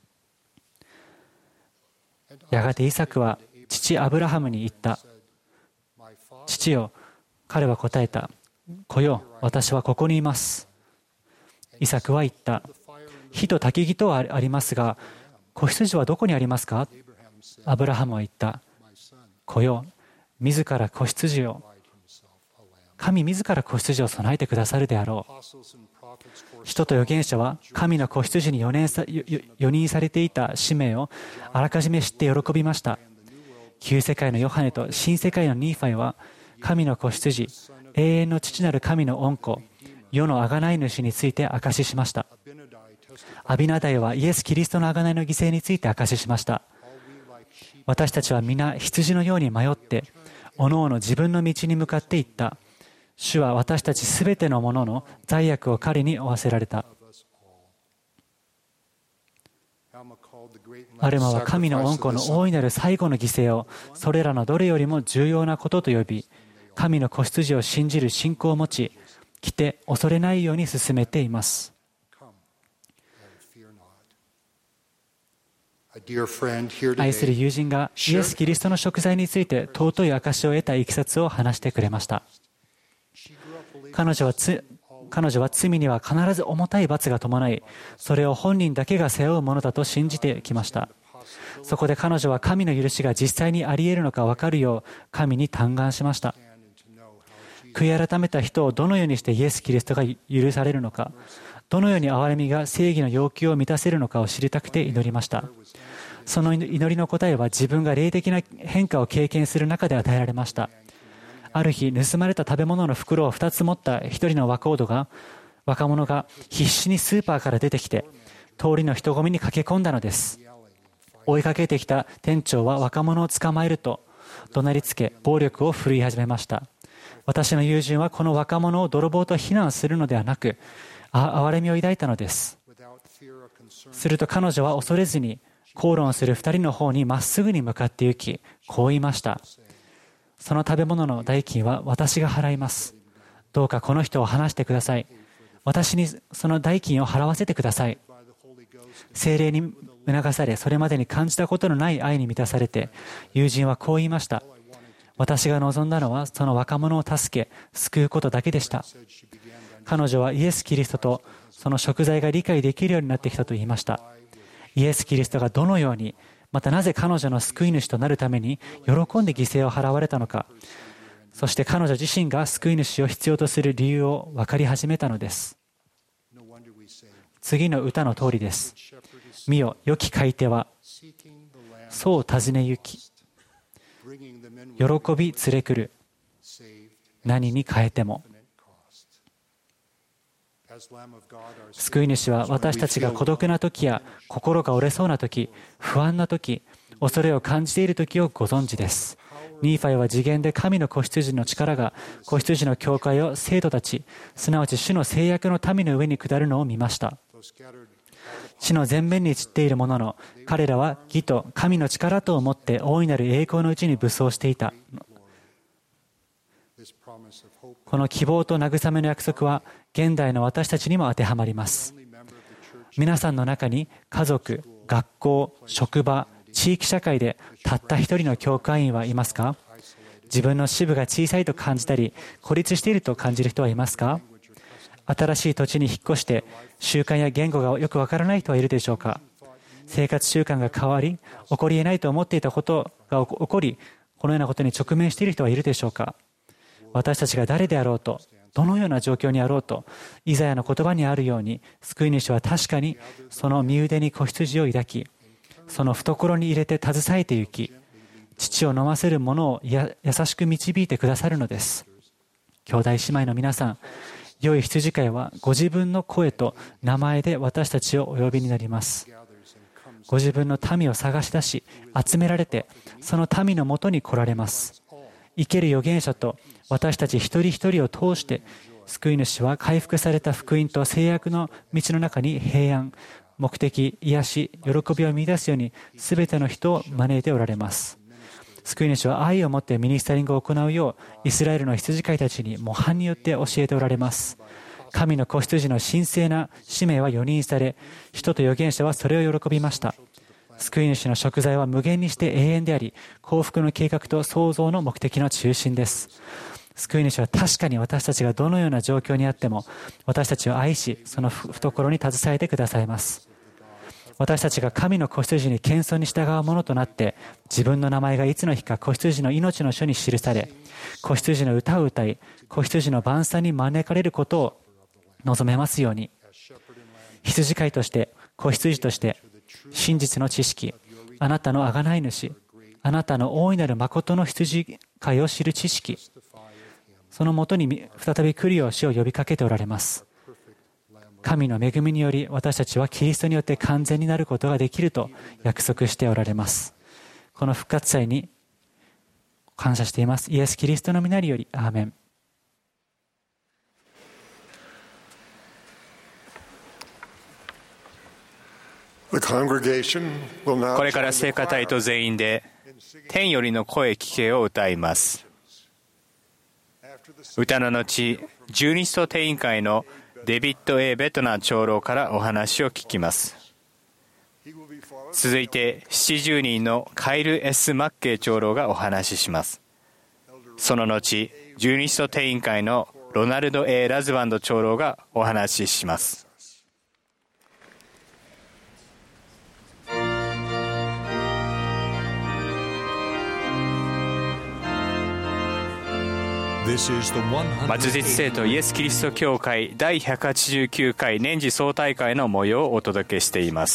やがてイサクは父アブラハムに言った。父よ、彼は答えた。子よ、私はここにいます。イサクは言った。火と焚き木とはありますが、子羊はどこにありますか？アブラハムは言った。子よ、自ら子羊を、神自ら子羊を備えてくださるであろう。使徒と預言者は神の子羊に4人されていた使命をあらかじめ知って喜びました。旧世界のヨハネと新世界のニーファイは、神の子羊、永遠の父なる神の御子、世の贖い主について証ししました。アビナダイはイエス・キリストの贖いの犠牲について証ししました。私たちは皆羊のように迷って、おのおの自分の道に向かっていった。主は私たちすべてのものの罪悪を彼に負わせられた。アルマは神の御子の大いなる最後の犠牲をそれらのどれよりも重要なことと呼び、神の子羊を信じる信仰を持ち、来て恐れないように進めています。愛する友人がイエス・キリストの贖罪について尊い証しを得たいきさつを話してくれました。彼女は罪には必ず重たい罰が伴い、それを本人だけが背負うものだと信じてきました。そこで彼女は神の許しが実際にあり得るのか分かるよう神に嘆願しました。悔い改めた人をどのようにしてイエス・キリストが許されるのか、どのように憐れみが正義の要求を満たせるのかを知りたくて祈りました。その祈りの答えは自分が霊的な変化を経験する中で与えられました。ある日、盗まれた食べ物の袋を2つ持った一人の若者が必死にスーパーから出てきて、通りの人混みに駆け込んだのです。追いかけてきた店長は若者を捕まえると怒鳴りつけ、暴力を振るい始めました。私の友人はこの若者を泥棒と非難するのではなく、憐れみを抱いたのです。すると彼女は恐れずに口論する2人の方にまっすぐに向かって行き、こう言いました。その食べ物の代金は私が払います。どうかこの人を離してください。私にその代金を払わせてください。聖霊に促され、それまでに感じたことのない愛に満たされて、友人はこう言いました。私が望んだのはその若者を助け、救うことだけでした。彼女はイエス・キリストとその贖罪が理解できるようになってきたと言いました。イエス・キリストがどのように、またなぜ彼女の救い主となるために喜んで犠牲を払われたのか、そして彼女自身が救い主を必要とする理由を分かり始めたのです。次の歌の通りです。見よ、良き買い手はそう尋ね行き、喜び連れ来る、何に変えても。救い主は私たちが孤独な時や心が折れそうな時、不安な時、恐れを感じている時をご存知です。ニーファイは次元で神の子羊の力が子羊の教会を生徒たち、すなわち主の制約の民の上に下るのを見ました。地の前面に散っているものの、彼らは義と神の力と思って大いなる栄光のうちに武装していた。この希望と慰めの約束は現代の私たちにも当てはまります。皆さんの中に家族、学校、職場、地域社会でたった一人の教会員はいますか？自分の支部が小さいと感じたり、孤立していると感じる人はいますか？新しい土地に引っ越して習慣や言語がよくわからない人はいるでしょうか？生活習慣が変わり、起こり得ないと思っていたことが起こり、このようなことに直面している人はいるでしょうか？私たちが誰であろうと、どのような状況にあろうと、イザヤの言葉にあるように、救い主は確かにその身腕に子羊を抱き、その懐に入れて携えて行き、乳を飲ませるものを優しく導いてくださるのです。兄弟姉妹の皆さん、良い羊飼いはご自分の声と名前で私たちをお呼びになります。 ご自分の民を探し出し、集められて、その民のもとに来られます。生ける預言者と私たち一人一人を通して、救い主は回復された福音と制約の道の中に平安、目的、癒し、喜びを見出すように、すべての人を招いておられます。救い主は愛を持ってミニスタリングを行うよう、イスラエルの羊飼いたちに模範によって教えておられます。神の子羊の神聖な使命は予認され、人と預言者はそれを喜びました。救い主の贖罪は無限にして永遠であり、幸福の計画と創造の目的の中心です。救い主は確かに私たちがどのような状況にあっても、私たちを愛し、その懐に携えてくださいます。私たちが神の子羊に謙遜に従うものとなって、自分の名前がいつの日か子羊の命の書に記され、子羊の歌を歌い、子羊の晩餐に招かれることを望めますように。羊飼いとして、子羊として、真実の知識、あなたの贖い主、あなたの大いなる誠の羊飼いを知る知識、そのもとに再び来るよう主を呼びかけておられます。神の恵みにより私たちはキリストによって完全になることができると約束しておられます。この復活祭に感謝しています。イエス・キリストの御なりより、アーメン。 これから聖歌隊と全員で天よりの声聞けを歌います。歌の後、十二使徒定員会のデビッド・ A ・ベトナー長老からお話を聞きます。続いて70人のカイル・ S ・マッケイ長老がお話しします。その後、十二使徒定員会のロナルド・ A ・ラズバンド長老がお話しします。末日聖徒イエス・キリスト教会第189回年次総大会の模様をお届けしています。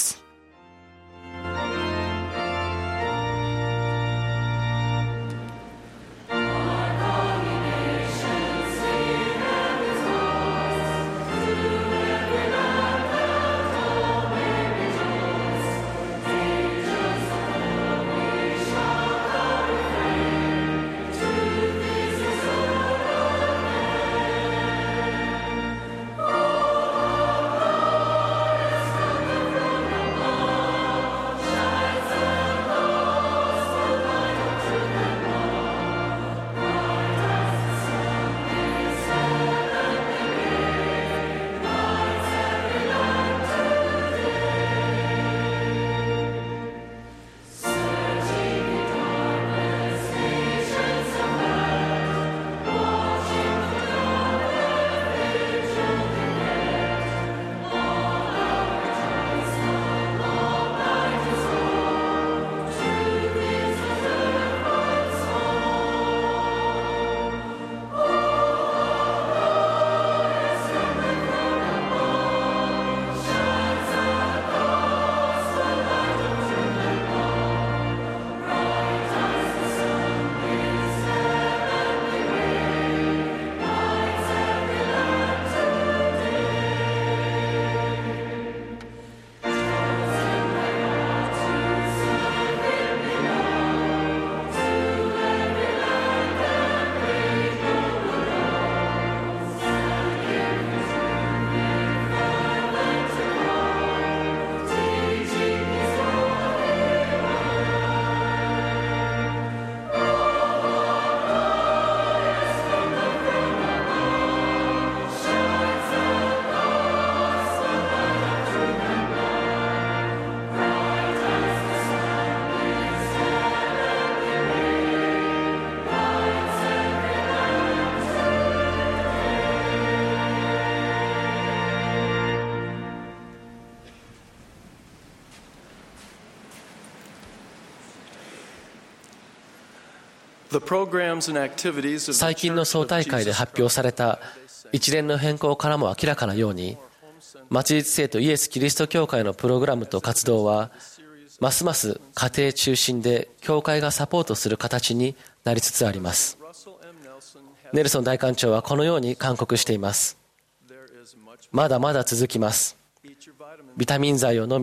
最近の総大会で発表された一連の変更からも明らかなように、末日聖徒イエス・キリスト教会のプログラムと活動はますます家庭中心で教会がサポートする形になりつつあります。ネルソン大監長はこのように勧告しています。まだまだ続きます。ビタミン剤を飲み、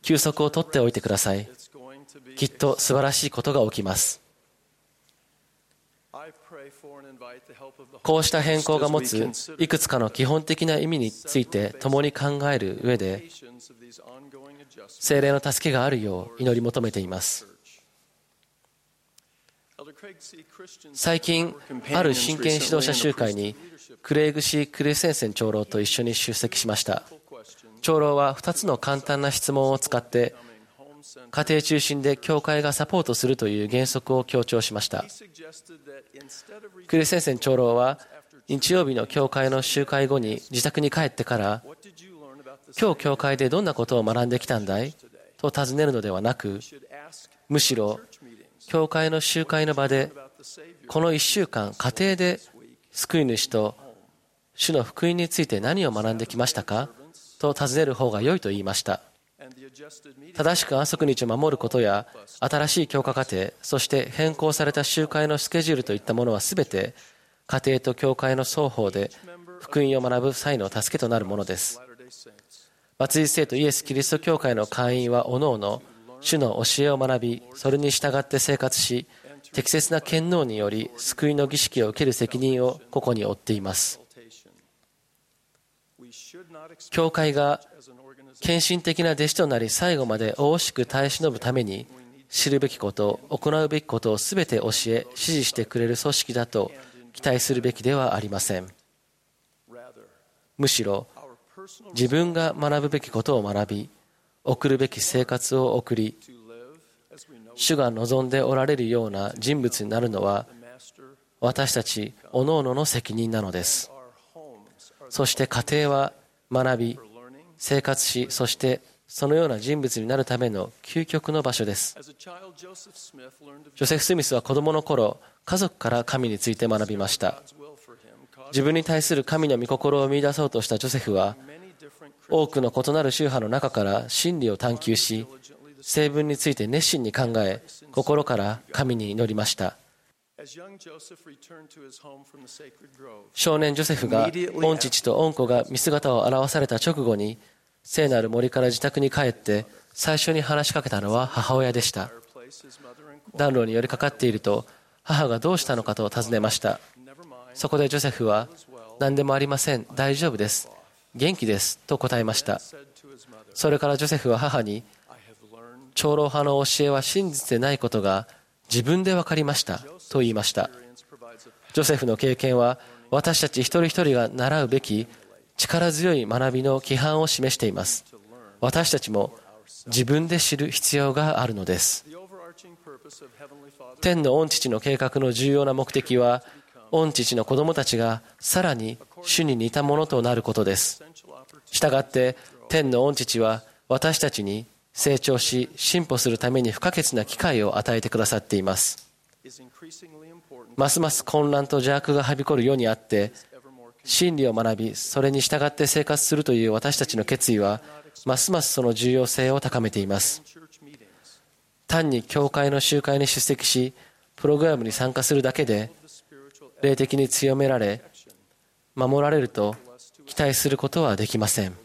休息を取っておいてください。きっと素晴らしいことが起きます。こうした変更が持ついくつかの基本的な意味について共に考える上で、聖霊の助けがあるよう祈り求めています。最近、ある真剣指導者集会にクレイグ・シー・クリセンセン長老と一緒に出席しました。長老は2つの簡単な質問を使って家庭中心で教会がサポートするという原則を強調しました。クリセンセン長老は日曜日の教会の集会後に自宅に帰ってから、今日教会でどんなことを学んできたんだいと尋ねるのではなく、むしろ教会の集会の場でこの1週間家庭で救い主と主の福音について何を学んできましたかと尋ねる方が良いと言いました。正しく安息日を守ることや新しい教科課程、そして変更された集会のスケジュールといったものはすべて家庭と教会の双方で福音を学ぶ際の助けとなるものです。末日聖とイエス・キリスト教会の会員はおのおの主の教えを学び、それに従って生活し、適切な権能により救いの儀式を受ける責任を個々に負っています。教会が献身的な弟子となり、最後まで惜しく耐え忍ぶために知るべきこと、行うべきことをすべて教え指示してくれる組織だと期待するべきではありません。むしろ自分が学ぶべきことを学び、送るべき生活を送り、主が望んでおられるような人物になるのは私たちおのおのの責任なのです。そして家庭は学び、生活し、そしてそのような人物になるための究極の場所です。ジョセフ・スミスは子供の頃、家族から神について学びました。自分に対する神の御心を見出そうとしたジョセフは、多くの異なる宗派の中から真理を探求し、聖文について熱心に考え、心から神に祈りました。少年ジョセフが御父と御子が見姿を現された直後に、聖なる森から自宅に帰って最初に話しかけたのは母親でした。暖炉に寄りかかっていると、母がどうしたのかと尋ねました。そこでジョセフは、何でもありません、大丈夫です、元気ですと答えました。それからジョセフは母に、長老派の教えは真実でないことが自分で分かりましたと言いました。ジョセフの経験は私たち一人一人が習うべき力強い学びの規範を示しています。私たちも自分で知る必要があるのです。天の御父の計画の重要な目的は、御父の子供たちがさらに主に似たものとなることです。したがって天の御父は私たちに成長し進歩するために不可欠な機会を与えてくださっています。ますます混乱と邪悪がはびこる世にあって、真理を学びそれに従って生活するという私たちの決意はますますその重要性を高めています。単に教会の集会に出席しプログラムに参加するだけで霊的に強められ守られると期待することはできません。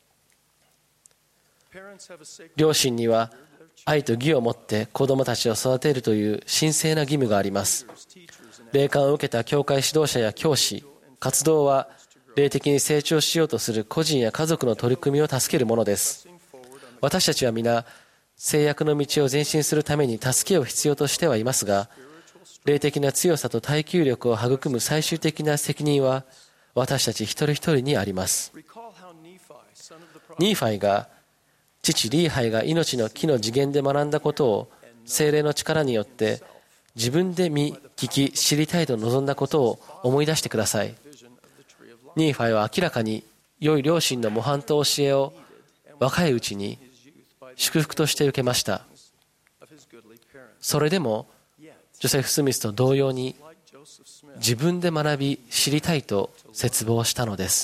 両親には愛と義を持って子どもたちを育てるという神聖な義務があります。霊感を受けた教会指導者や教師、活動は霊的に成長しようとする個人や家族の取り組みを助けるものです。私たちは皆制約の道を前進するために助けを必要としてはいますが、霊的な強さと耐久力を育む最終的な責任は私たち一人一人にあります。ニーファイが父リーハイが命の木の次元で学んだことを聖霊の力によって自分で見聞き知りたいと望んだことを思い出してください。ニーファイは明らかに良い良心の模範と教えを若いうちに祝福として受けました。それでもジョセフ・スミスと同様に自分で学び知りたいと切望したのです。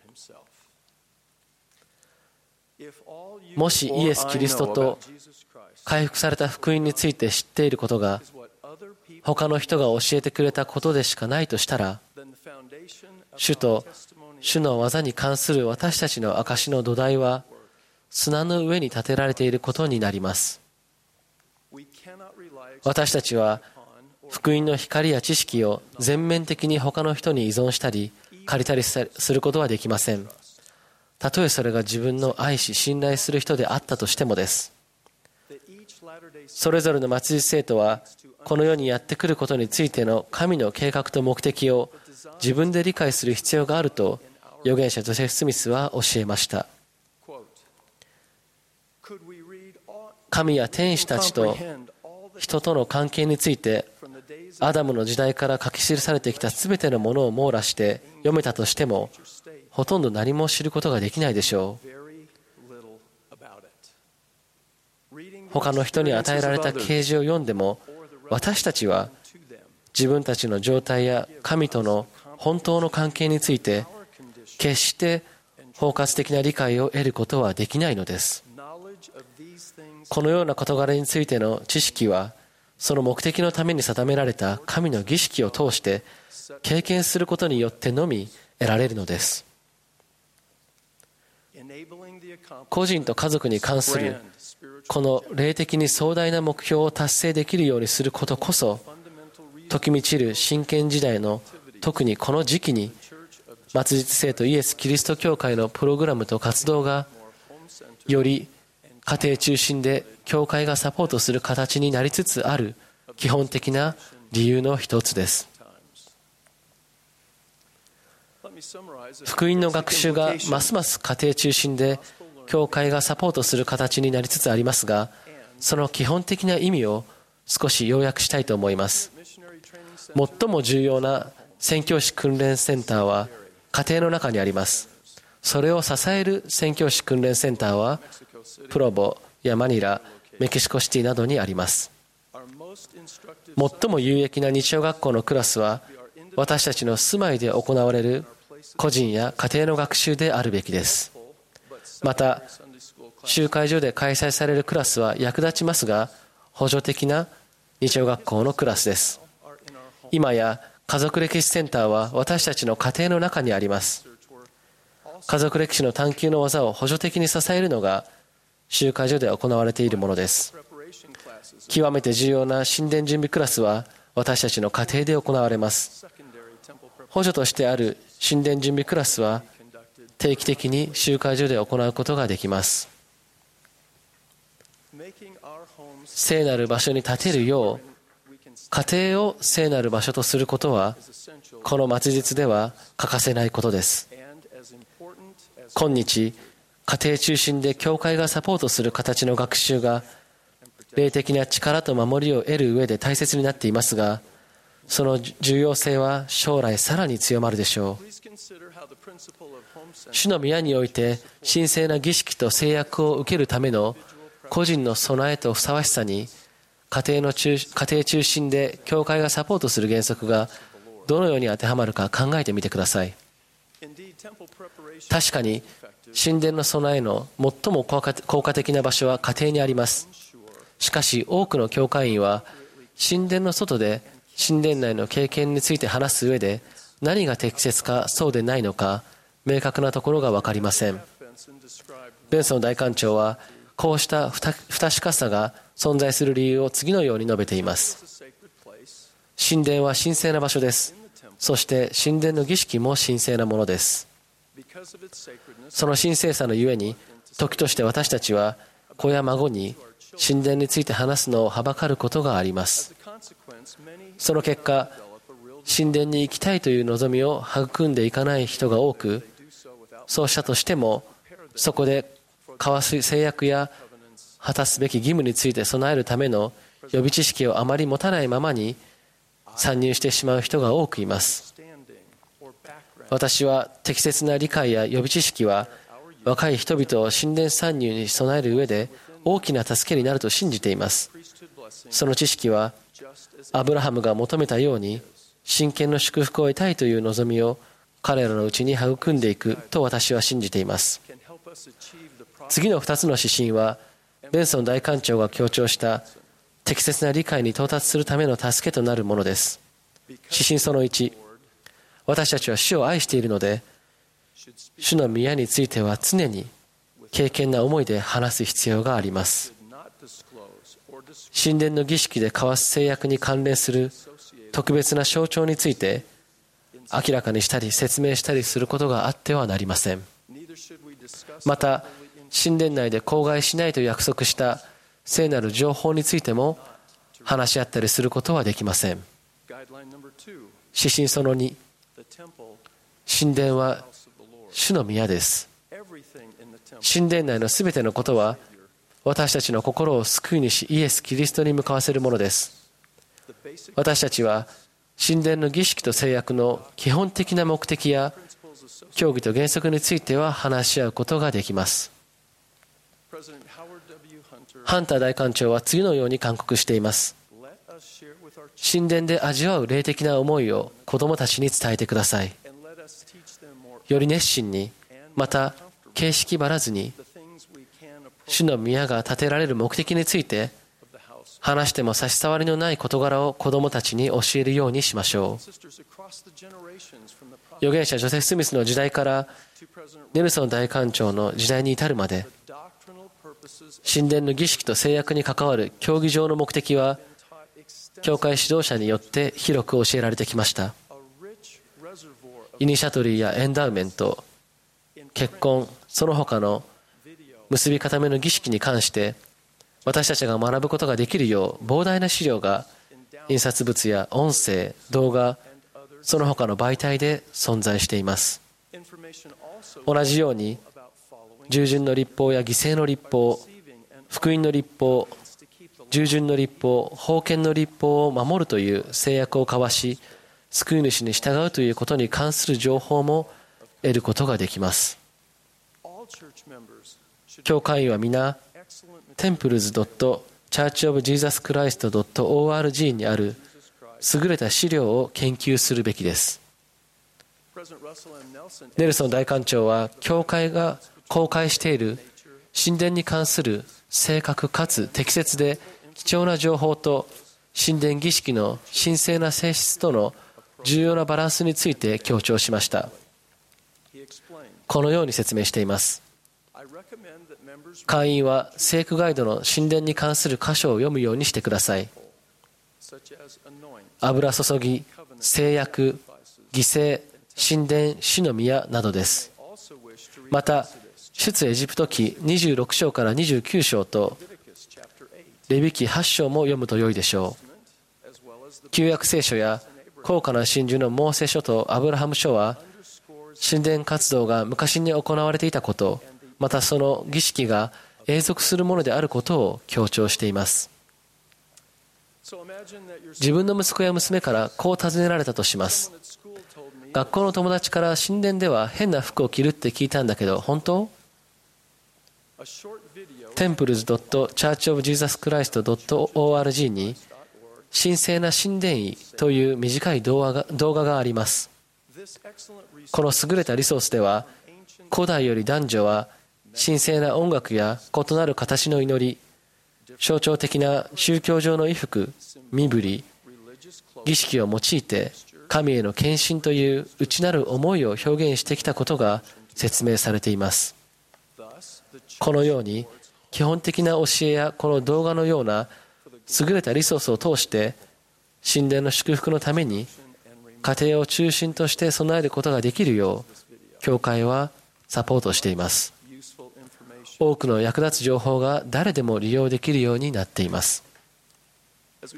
もしイエス・キリストと回復された福音について知っていることが他の人が教えてくれたことでしかないとしたら、主と主の技に関する私たちの証の土台は砂の上に建てられていることになります。私たちは福音の光や知識を全面的に他の人に依存したり借りたりすることはできません。たとえそれが自分の愛し信頼する人であったとしてもです。それぞれの末日生徒はこの世にやってくることについての神の計画と目的を自分で理解する必要があると預言者ジョセフ・スミスは教えました。神や天使たちと人との関係についてアダムの時代から書き記されてきたすべてのものを網羅して読めたとしてもほとんど何も知ることができないでしょう。他の人に与えられた啓示を読んでも私たちは自分たちの状態や神との本当の関係について決して包括的な理解を得ることはできないのです。このような事柄についての知識はその目的のために定められた神の儀式を通して経験することによってのみ得られるのです。個人と家族に関するこの霊的に壮大な目標を達成できるようにすることこそ時満ちる真剣時代の特にこの時期に末日生徒イエス・キリスト教会のプログラムと活動がより家庭中心で教会がサポートする形になりつつある基本的な理由の一つです。福音の学習がますます家庭中心で教会がサポートする形になりつつありますが、その基本的な意味を少し要約したいと思います。最も重要な宣教師訓練センターは家庭の中にあります。それを支える宣教師訓練センターはプロボやマニラ、メキシコシティなどにあります。最も有益な日曜学校のクラスは私たちの住まいで行われる個人や家庭の学習であるべきです。また集会所で開催されるクラスは役立ちますが補助的な日曜学校のクラスです。今や家族歴史センターは私たちの家庭の中にあります。家族歴史の探求の技を補助的に支えるのが集会所で行われているものです。極めて重要な神殿準備クラスは私たちの家庭で行われます。補助としてある神殿準備クラスは定期的に集会所で行うことができます。聖なる場所に建てるよう家庭を聖なる場所とすることはこの末日では欠かせないことです。今日家庭中心で教会がサポートする形の学習が霊的な力と守りを得る上で大切になっていますが、その重要性は将来さらに強まるでしょう。主の宮において神聖な儀式と制約を受けるための個人の備えとふさわしさに家庭中心で教会がサポートする原則がどのように当てはまるか考えてみてください。確かに神殿の備えの最も効果的な場所は家庭にあります。しかし多くの教会員は神殿の外で神殿内の経験について話す上で何が適切かそうでないのか明確なところが分かりません。ベンソン大官長はこうした不確かさが存在する理由を次のように述べています。神殿は神聖な場所です。そして神殿の儀式も神聖なものです。その神聖さのゆえに時として私たちは子や孫に神殿について話すのをはばかることがあります。その結果神殿に行きたいという望みを育んでいかない人が多く、そうしたとしてもそこで交わす制約や果たすべき義務について備えるための予備知識をあまり持たないままに参入してしまう人が多くいます。私は適切な理解や予備知識は若い人々を神殿参入に備える上で大きな助けになると信じています。その知識はアブラハムが求めたように真剣の祝福を得たいという望みを彼らのうちに育んでいくと私は信じています。次の2つの指針はベンソン大官長が強調した適切な理解に到達するための助けとなるものです。指針その1、私たちは主を愛しているので主の宮については常に敬虔な思いで話す必要があります。神殿の儀式で交わす制約に関連する特別な象徴について明らかにしたり説明したりすることがあってはなりません。また、神殿内で口外しないと約束した聖なる情報についても話し合ったりすることはできません。指針その2、神殿は主の宮です。神殿内のすべてのことは私たちの心を救い主イエス・キリストに向かわせるものです。私たちは神殿の儀式と制約の基本的な目的や教義と原則については話し合うことができます。ハンター大官長は次のように勧告しています。神殿で味わう霊的な思いを子どもたちに伝えてください。より熱心に、また形式ばらずに、主の宮が建てられる目的について話しても差し障りのない事柄を子どもたちに教えるようにしましょう。預言者ジョセフ・スミスの時代からネルソン大官長の時代に至るまで、神殿の儀式と制約に関わる教義上の目的は教会指導者によって広く教えられてきました。イニシャトリーやエンダウメント、結婚、その他の結び固めの儀式に関して私たちが学ぶことができるよう膨大な資料が印刷物や音声、動画、その他の媒体で存在しています。同じように従順の律法や犠牲の律法、福音の律法、従順の律法、封建の律法を守るという制約を交わし、救い主に従うということに関する情報も得ることができます。教会員は皆、temples.churchofjesuschrist.org にある優れた資料を研究するべきです。ネルソン大官長は、教会が公開している神殿に関する正確かつ適切で貴重な情報と神殿儀式の神聖な性質との重要なバランスについて強調しました。このように説明しています。会員は聖句ガイドの神殿に関する箇所を読むようにしてください。油注ぎ、誓約、犠牲、神殿、主の宮などです。また、出エジプト記26章から29章とレビ記8章も読むと良いでしょう。旧約聖書や高価な真珠のモーセ書とアブラハム書は神殿活動が昔に行われていたこと、またその儀式が永続するものであることを強調しています。自分の息子や娘からこう尋ねられたとします。学校の友達から神殿では変な服を着るって聞いたんだけど本当？ temples.churchofjesuschrist.org に神聖な神殿医という短い動画があります。この優れたリソースでは、古代より男女は神聖な音楽や異なる形の祈り、象徴的な宗教上の衣服、身振り、儀式を用いて神への献身という内なる思いを表現してきたことが説明されています。このように基本的な教えやこの動画のような優れたリソースを通して神殿の祝福のために家庭を中心として備えることができるよう教会はサポートしています。多くの役立つ情報が誰でも利用できるようになっています。御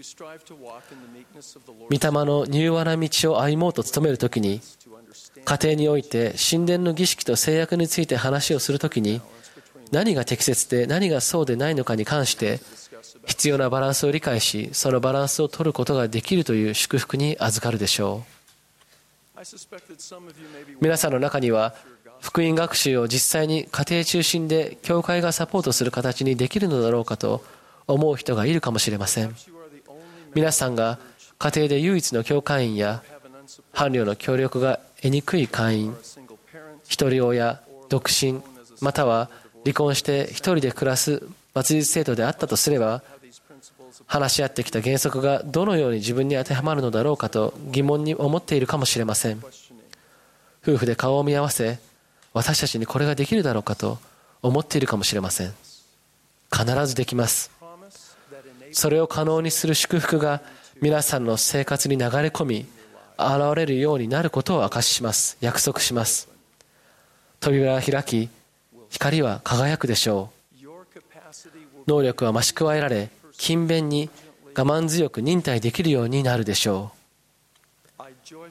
霊の柔和な道を歩もうと努めるときに、家庭において神殿の儀式と制約について話をするときに、何が適切で何がそうでないのかに関して必要なバランスを理解し、そのバランスを取ることができるという祝福に預かるでしょう。皆さんの中には福音学習を実際に家庭中心で教会がサポートする形にできるのだろうかと思う人がいるかもしれません。皆さんが家庭で唯一の教会員や伴侶の協力が得にくい会員、一人親、独身、または離婚して一人で暮らす末日生徒であったとすれば、話し合ってきた原則がどのように自分に当てはまるのだろうかと疑問に思っているかもしれません。夫婦で顔を見合わせ、私たちにこれができるだろうかと思っているかもしれません。必ずできます。それを可能にする祝福が皆さんの生活に流れ込み、現れるようになることを証しします。約束します。扉は開き、光は輝くでしょう。能力は増し加えられ、勤勉に我慢強く忍耐できるようになるでしょう。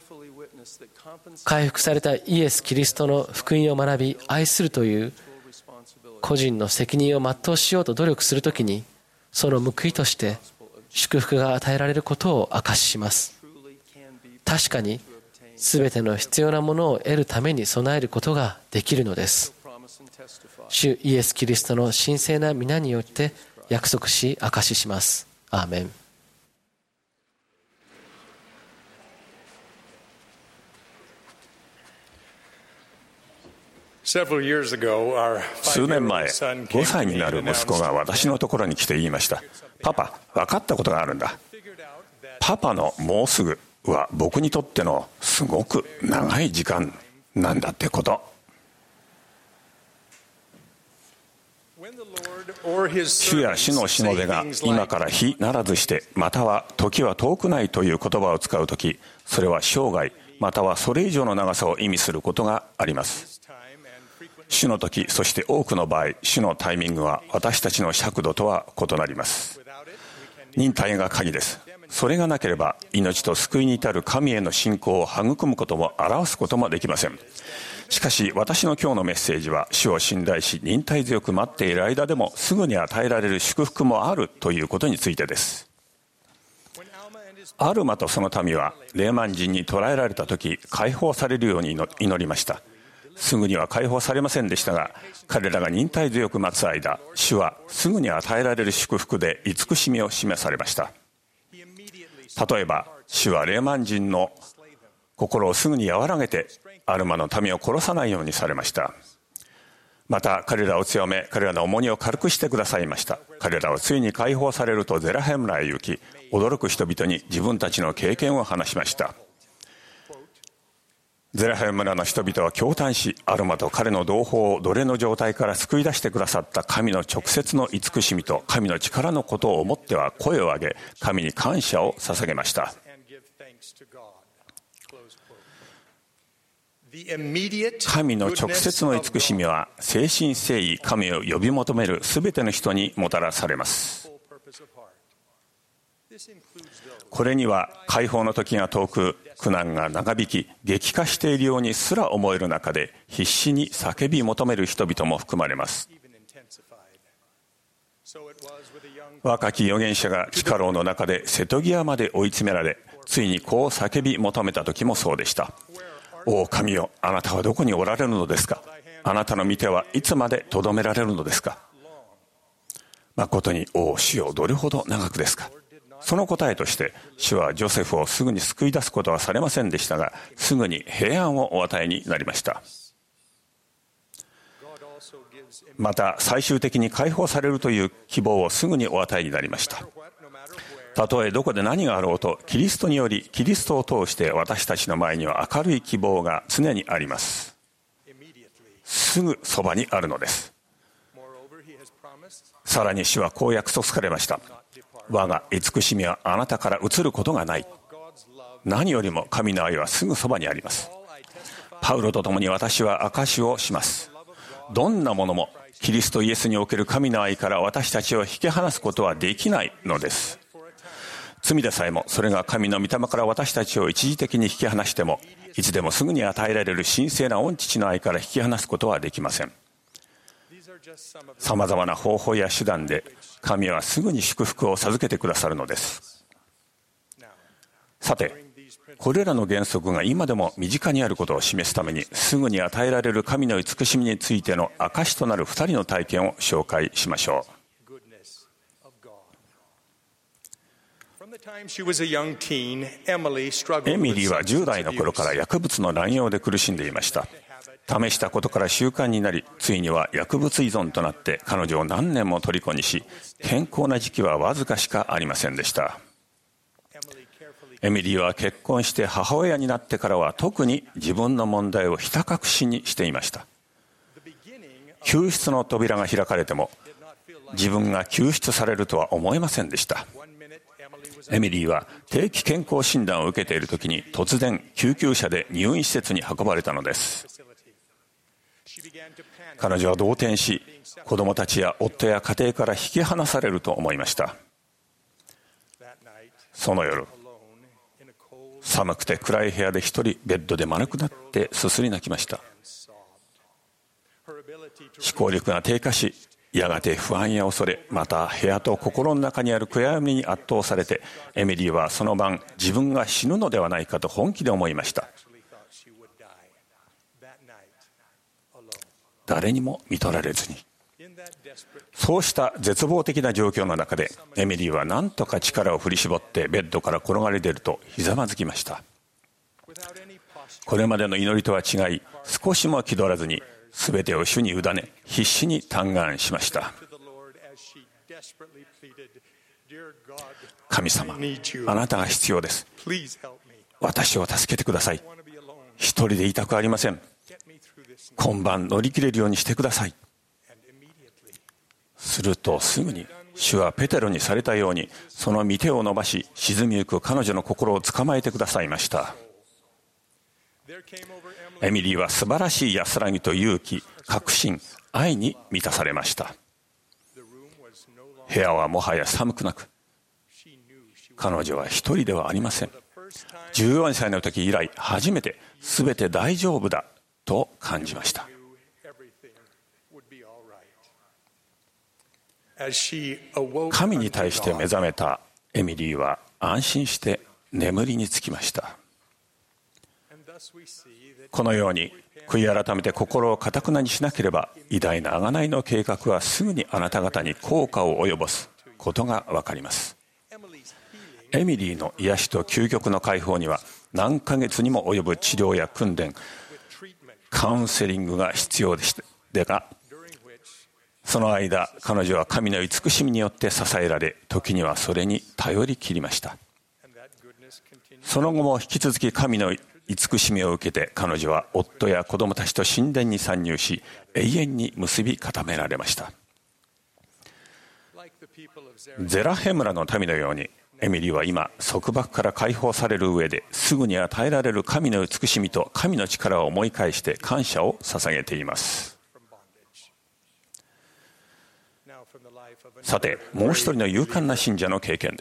回復されたイエス・キリストの福音を学び、愛するという個人の責任を全うしようと努力するときに、その報いとして祝福が与えられることを証しします。確かに全ての必要なものを得るために備えることができるのです。主イエス・キリストの神聖な皆によって約束し証しします。アーメン。 数年前、5歳になる息子が私のところに来て言いました。パパ、分かったことがあるんだ。パパのもうすぐは僕にとってのすごく長い時間なんだってこと。主や主のしもべが今から日ならずしてまたは時は遠くないという言葉を使うとき、それは生涯またはそれ以上の長さを意味することがあります。主の時、そして多くの場合、主のタイミングは私たちの尺度とは異なります。忍耐が鍵です。それがなければ命と救いに至る神への信仰を育むことも表すこともできません。しかし私の今日のメッセージは、主を信頼し忍耐強く待っている間でもすぐに与えられる祝福もあるということについてです。アルマとその民はレーマン人に捕らえられた時、解放されるように祈りました。すぐには解放されませんでしたが、彼らが忍耐強く待つ間、主はすぐに与えられる祝福で慈しみを示されました。例えば、主はレーマン人の心をすぐに和らげてアルマの民を殺さないようにされました。また彼らを強め、彼らの重荷を軽くしてくださいました。彼らはついに解放されるとゼラヘ村へ行き、驚く人々に自分たちの経験を話しました。ゼラヘ村の人々は驚嘆し、アルマと彼の同胞を奴隷の状態から救い出してくださった神の直接の慈しみと神の力のことを思っては声を上げ、神に感謝を捧げました。神の直接の慈しみは誠心誠意神を呼び求めるすべての人にもたらされます。これには解放の時が遠く、苦難が長引き激化しているようにすら思える中で必死に叫び求める人々も含まれます。若き預言者が地下牢の中で瀬戸際まで追い詰められ、ついにこう叫び求めた時もそうでした。お神よ、あなたはどこにおられるのですか。あなたの御手はいつまでとどめられるのですか。誠に主よ、どれほど長くですか。その答えとして主はジョセフをすぐに救い出すことはされませんでしたが、すぐに平安をお与えになりました。また最終的に解放されるという希望をすぐにお与えになりました。たとえどこで何があろうと、キリストによりキリストを通して私たちの前には明るい希望が常にあります。すぐそばにあるのです。さらに主はこう約束されました。我が慈しみはあなたから移ることがない。何よりも神の愛はすぐそばにあります。パウロと共に私は証しをします。どんなものもキリストイエスにおける神の愛から私たちを引き離すことはできないのです。罪でさえもそれが神の御霊から私たちを一時的に引き離しても、いつでもすぐに与えられる神聖な御父の愛から引き離すことはできません。さまざまな方法や手段で神はすぐに祝福を授けてくださるのです。さて、これらの原則が今でも身近にあることを示すために、すぐに与えられる神の慈しみについての証となる2人の体験を紹介しましょう。エミリーは10代の頃から薬物の乱用で苦しんでいました。試したことから習慣になり、ついには薬物依存となって彼女を何年も虜にし、健康な時期はわずかしかありませんでした。エミリーは結婚して母親になってからは特に自分の問題をひた隠しにしていました。 救出の扉が開かれても自分が救出されるとは思えませんでした。エミリーは定期健康診断を受けている時に突然救急車で入院施設に運ばれたのです。彼女は動転し、子供たちや夫や家庭から引き離されると思いました。その夜、寒くて暗い部屋で一人ベッドで丸くなってすすり泣きました。思考力が低下し、やがて不安や恐れ、また部屋と心の中にある暗闇に圧倒されて、エミリーはその晩自分が死ぬのではないかと本気で思いました。誰にも看取られずに、そうした絶望的な状況の中でエミリーは何とか力を振り絞ってベッドから転がり出るとひざまずきました。これまでの祈りとは違い、少しも気取らずに全てを主に委ね、必死に嘆願しました。神様、あなたが必要です。私を助けてください。一人でいたくありません。今晩乗り切れるようにしてください。するとすぐに主はペテロにされたように、その御手を伸ばし、沈みゆく彼女の心を捕まえてくださいました。エミリーは素晴らしい安らぎと勇気、確信、愛に満たされました。部屋はもはや寒くなく、彼女は一人ではありません。14歳の時以来初めて全て大丈夫だと感じました。神に対して目覚めたエミリーは安心して眠りにつきました。このように悔い改めて心を堅くなにしなければ、偉大な贖いの計画はすぐにあなた方に効果を及ぼすことが分かります。エミリーの癒しと究極の解放には何ヶ月にも及ぶ治療や訓練、カウンセリングが必要でしたが、その間彼女は神の慈しみによって支えられ、時にはそれに頼り切りました。その後も引き続き神の慈しみを受けて、彼女は夫や子供たちと神殿に参入し、永遠に結び固められました。ゼラヘ村の民のように、エミリーは今束縛から解放される上で、すぐに与えられる神の慈しみと神の力を思い返して感謝を捧げています。さて、もう一人の勇敢な信者の経験です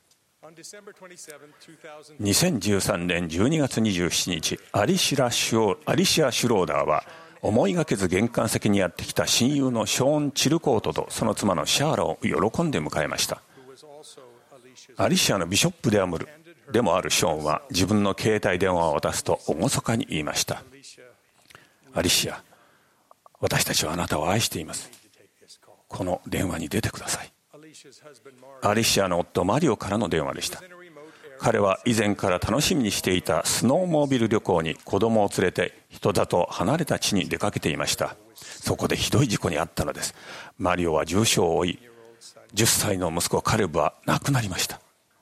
。2013年12月27日、アリシア・シュローダーは思いがけず玄関先にやってきた親友のショーン・チルコートとその妻のシャーラを喜んで迎えました。アリシアのビショップでもあるショーンは自分の携帯電話を渡すと厳かに言いました。アリシア、私たちはあなたを愛しています。この電話に出てください。アリシアの夫マリオからの電話でした。彼は以前から楽しみにしていたスノーモービル旅行に子供を連れて人里離れた地に出かけていました。そこでひどい事故に遭ったのです。マリオは重傷を負い、10歳の息子カレブは亡くなりました。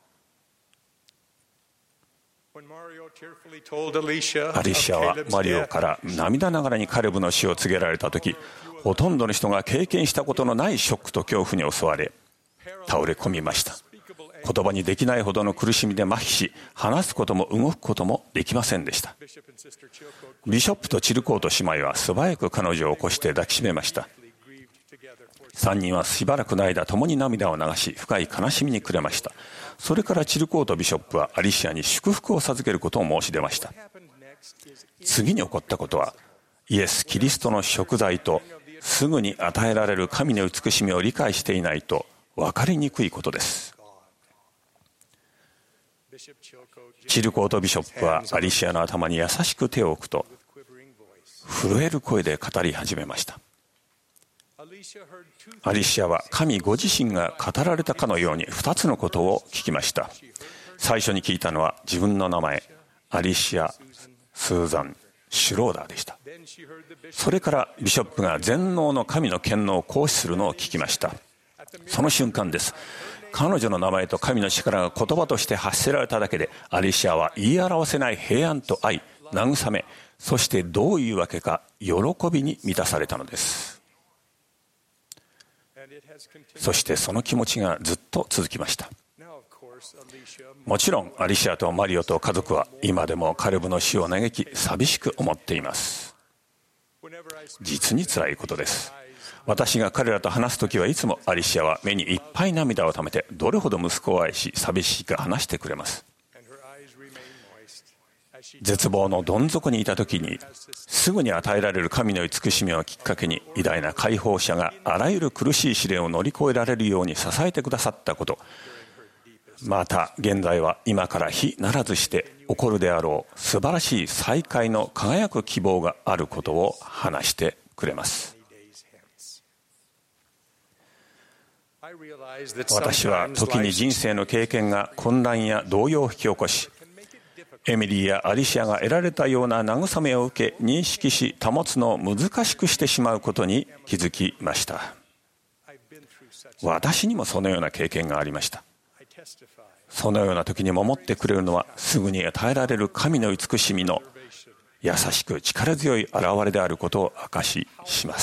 アリシアはマリオから涙ながらにカレブの死を告げられた時、ほとんどの人が経験したことのないショックと恐怖に襲われ倒れ込みました。言葉にできないほどの苦しみで麻痺し、話すことも動くこともできませんでした。ビショップとチルコート姉妹は素早く彼女を起こして抱きしめました。3人はしばらくの間共に涙を流し、深い悲しみに暮れました。それからチルコートビショップはアリシアに祝福を授けることを申し出ました。次に起こったことは、イエス・キリストの贖罪とすぐに与えられる神の慈しみを理解していないと分かりにくいことです。チルコートビショップはアリシアの頭に優しく手を置くと、震える声で語り始めました。アリシアは神ご自身が語られたかのように2つのことを聞きました。最初に聞いたのは自分の名前、アリシア・スーザン・シュローダーでした。それからビショップが全能の神の権能を行使するのを聞きました。その瞬間です。彼女の名前と神の力が言葉として発せられただけで、アリシアは言い表せない平安と愛、慰め、そしてどういうわけか喜びに満たされたのです。 そしてその気持ちがずっと続きました。もちろんアリシアとマリオと家族は今でもカレブの死を嘆き寂しく思っています。実につらいことです。私が彼らと話すときはいつもアリシアは目にいっぱい涙をためてどれほど息子を愛し寂しいか話してくれます。絶望のどん底にいたときにすぐに与えられる神の慈しみをきっかけに偉大な解放者があらゆる苦しい試練を乗り越えられるように支えてくださったこと、また現在は今から日ならずして起こるであろう素晴らしい再会の輝く希望があることを話してくれます。私は時に人生の経験が混乱や動揺を引き起こし、エミリーやアリシアが得られたような慰めを受け認識し保つのを難しくしてしまうことに気づきました。私にもそのような経験がありました。そのような時に守ってくれるのはすぐに与えられる神の慈しみの優しく力強い現れであることを証しします。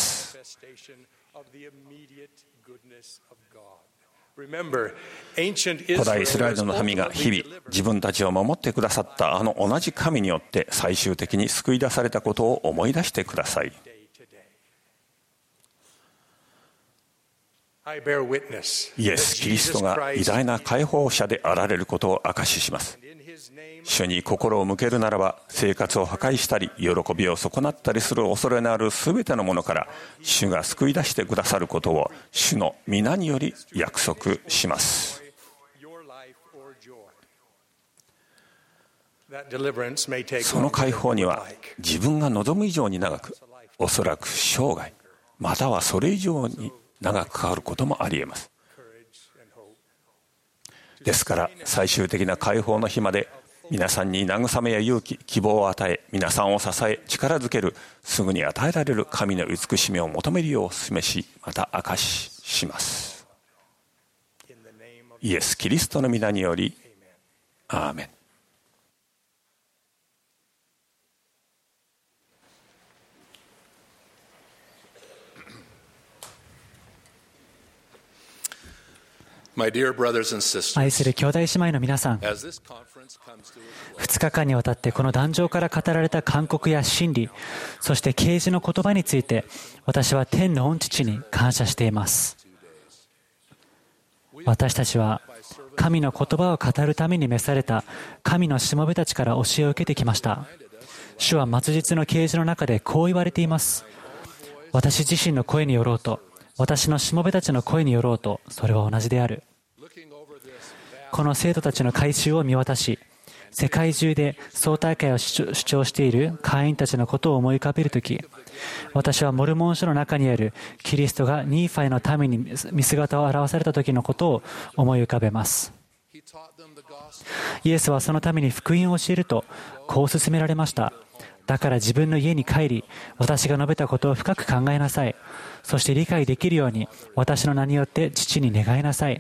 古代イスラエルの民が日々自分たちを守ってくださったあの同じ神によって最終的に救い出されたことを思い出してください。イエス・キリストが偉大な解放者であられることを証しします。主に心を向けるならば生活を破壊したり喜びを損なったりする恐れのあるすべてのものから主が救い出してくださることを主の皆により約束します。その解放には自分が望む以上に長く、おそらく生涯またはそれ以上に長くかかることもあり得ます。ですから最終的な解放の日まで皆さんに慰めや勇気、希望を与え、皆さんを支え力づけるすぐに与えられる神の慈しみを求めるようお勧めし、また証しします。イエス・キリストの皆によりアーメン。 愛する兄弟姉妹の皆さん、2日間にわたってこの壇上から語られた勧告や真理、そして啓示の言葉について私は天の御父に感謝しています。私たちは神の言葉を語るために召された神のしもべたちから教えを受けてきました。主は末日の啓示の中でこう言われています。私自身の声によろうと、私のしもべたちの声によろうと、それは同じである。この生徒たちの改宗を見渡し、世界中で総大会を主張している会員たちのことを思い浮かべるとき、私はモルモン書の中にあるキリストがニーファイの民に見姿を表された時のことを思い浮かべます。イエスはそのために福音を教えるとこう勧められました。だから自分の家に帰り、私が述べたことを深く考えなさい。そして理解できるように私の名によって父に願いなさい。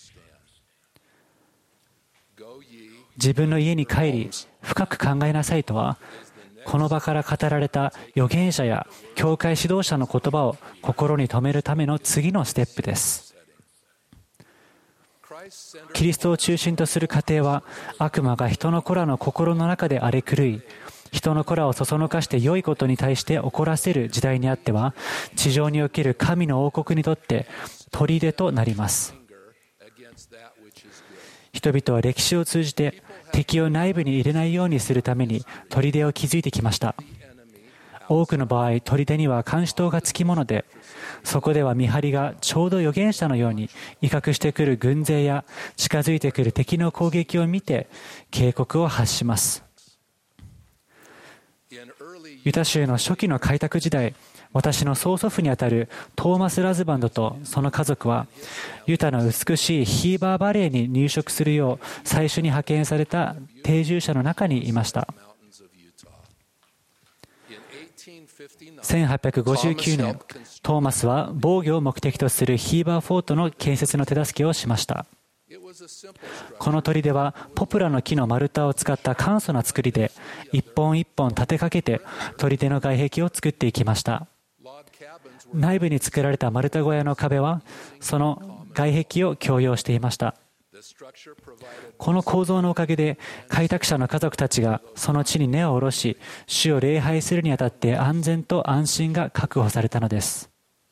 自分の家に帰り深く考えなさいとは、この場から語られた預言者や教会指導者の言葉を心に留めるための次のステップです。キリストを中心とする過程は、悪魔が人の子らの心の中で荒れ狂い、人の子らをそそのかして良いことに対して怒らせる時代にあっては、地上における神の王国にとって砦となります。人々は歴史を通じて敵を内部に入れないようにするために砦を築いてきました。多くの場合、砦には監視塔がつきもので、そこでは見張りがちょうど預言者のように威嚇してくる軍勢や近づいてくる敵の攻撃を見て警告を発します。ユタ州の初期の開拓時代、私の曽祖父にあたるトーマス・ラズバンドとその家族は、ユタの美しいヒーバーバレーに入植するよう最初に派遣された定住者の中にいました。1859年、トーマスは防御を目的とするヒーバーフォートの建設の手助けをしました。この砦はポプラの木の丸太を使った簡素な作りで、一本一本立てかけて砦の外壁を作っていきました。 内部に作られた丸太小屋の壁はその外壁を共用していました。この構造のおかげで開拓者の家族たちがその地に根を下ろし、主を礼拝するにあたって安全と安心が確保されたのです。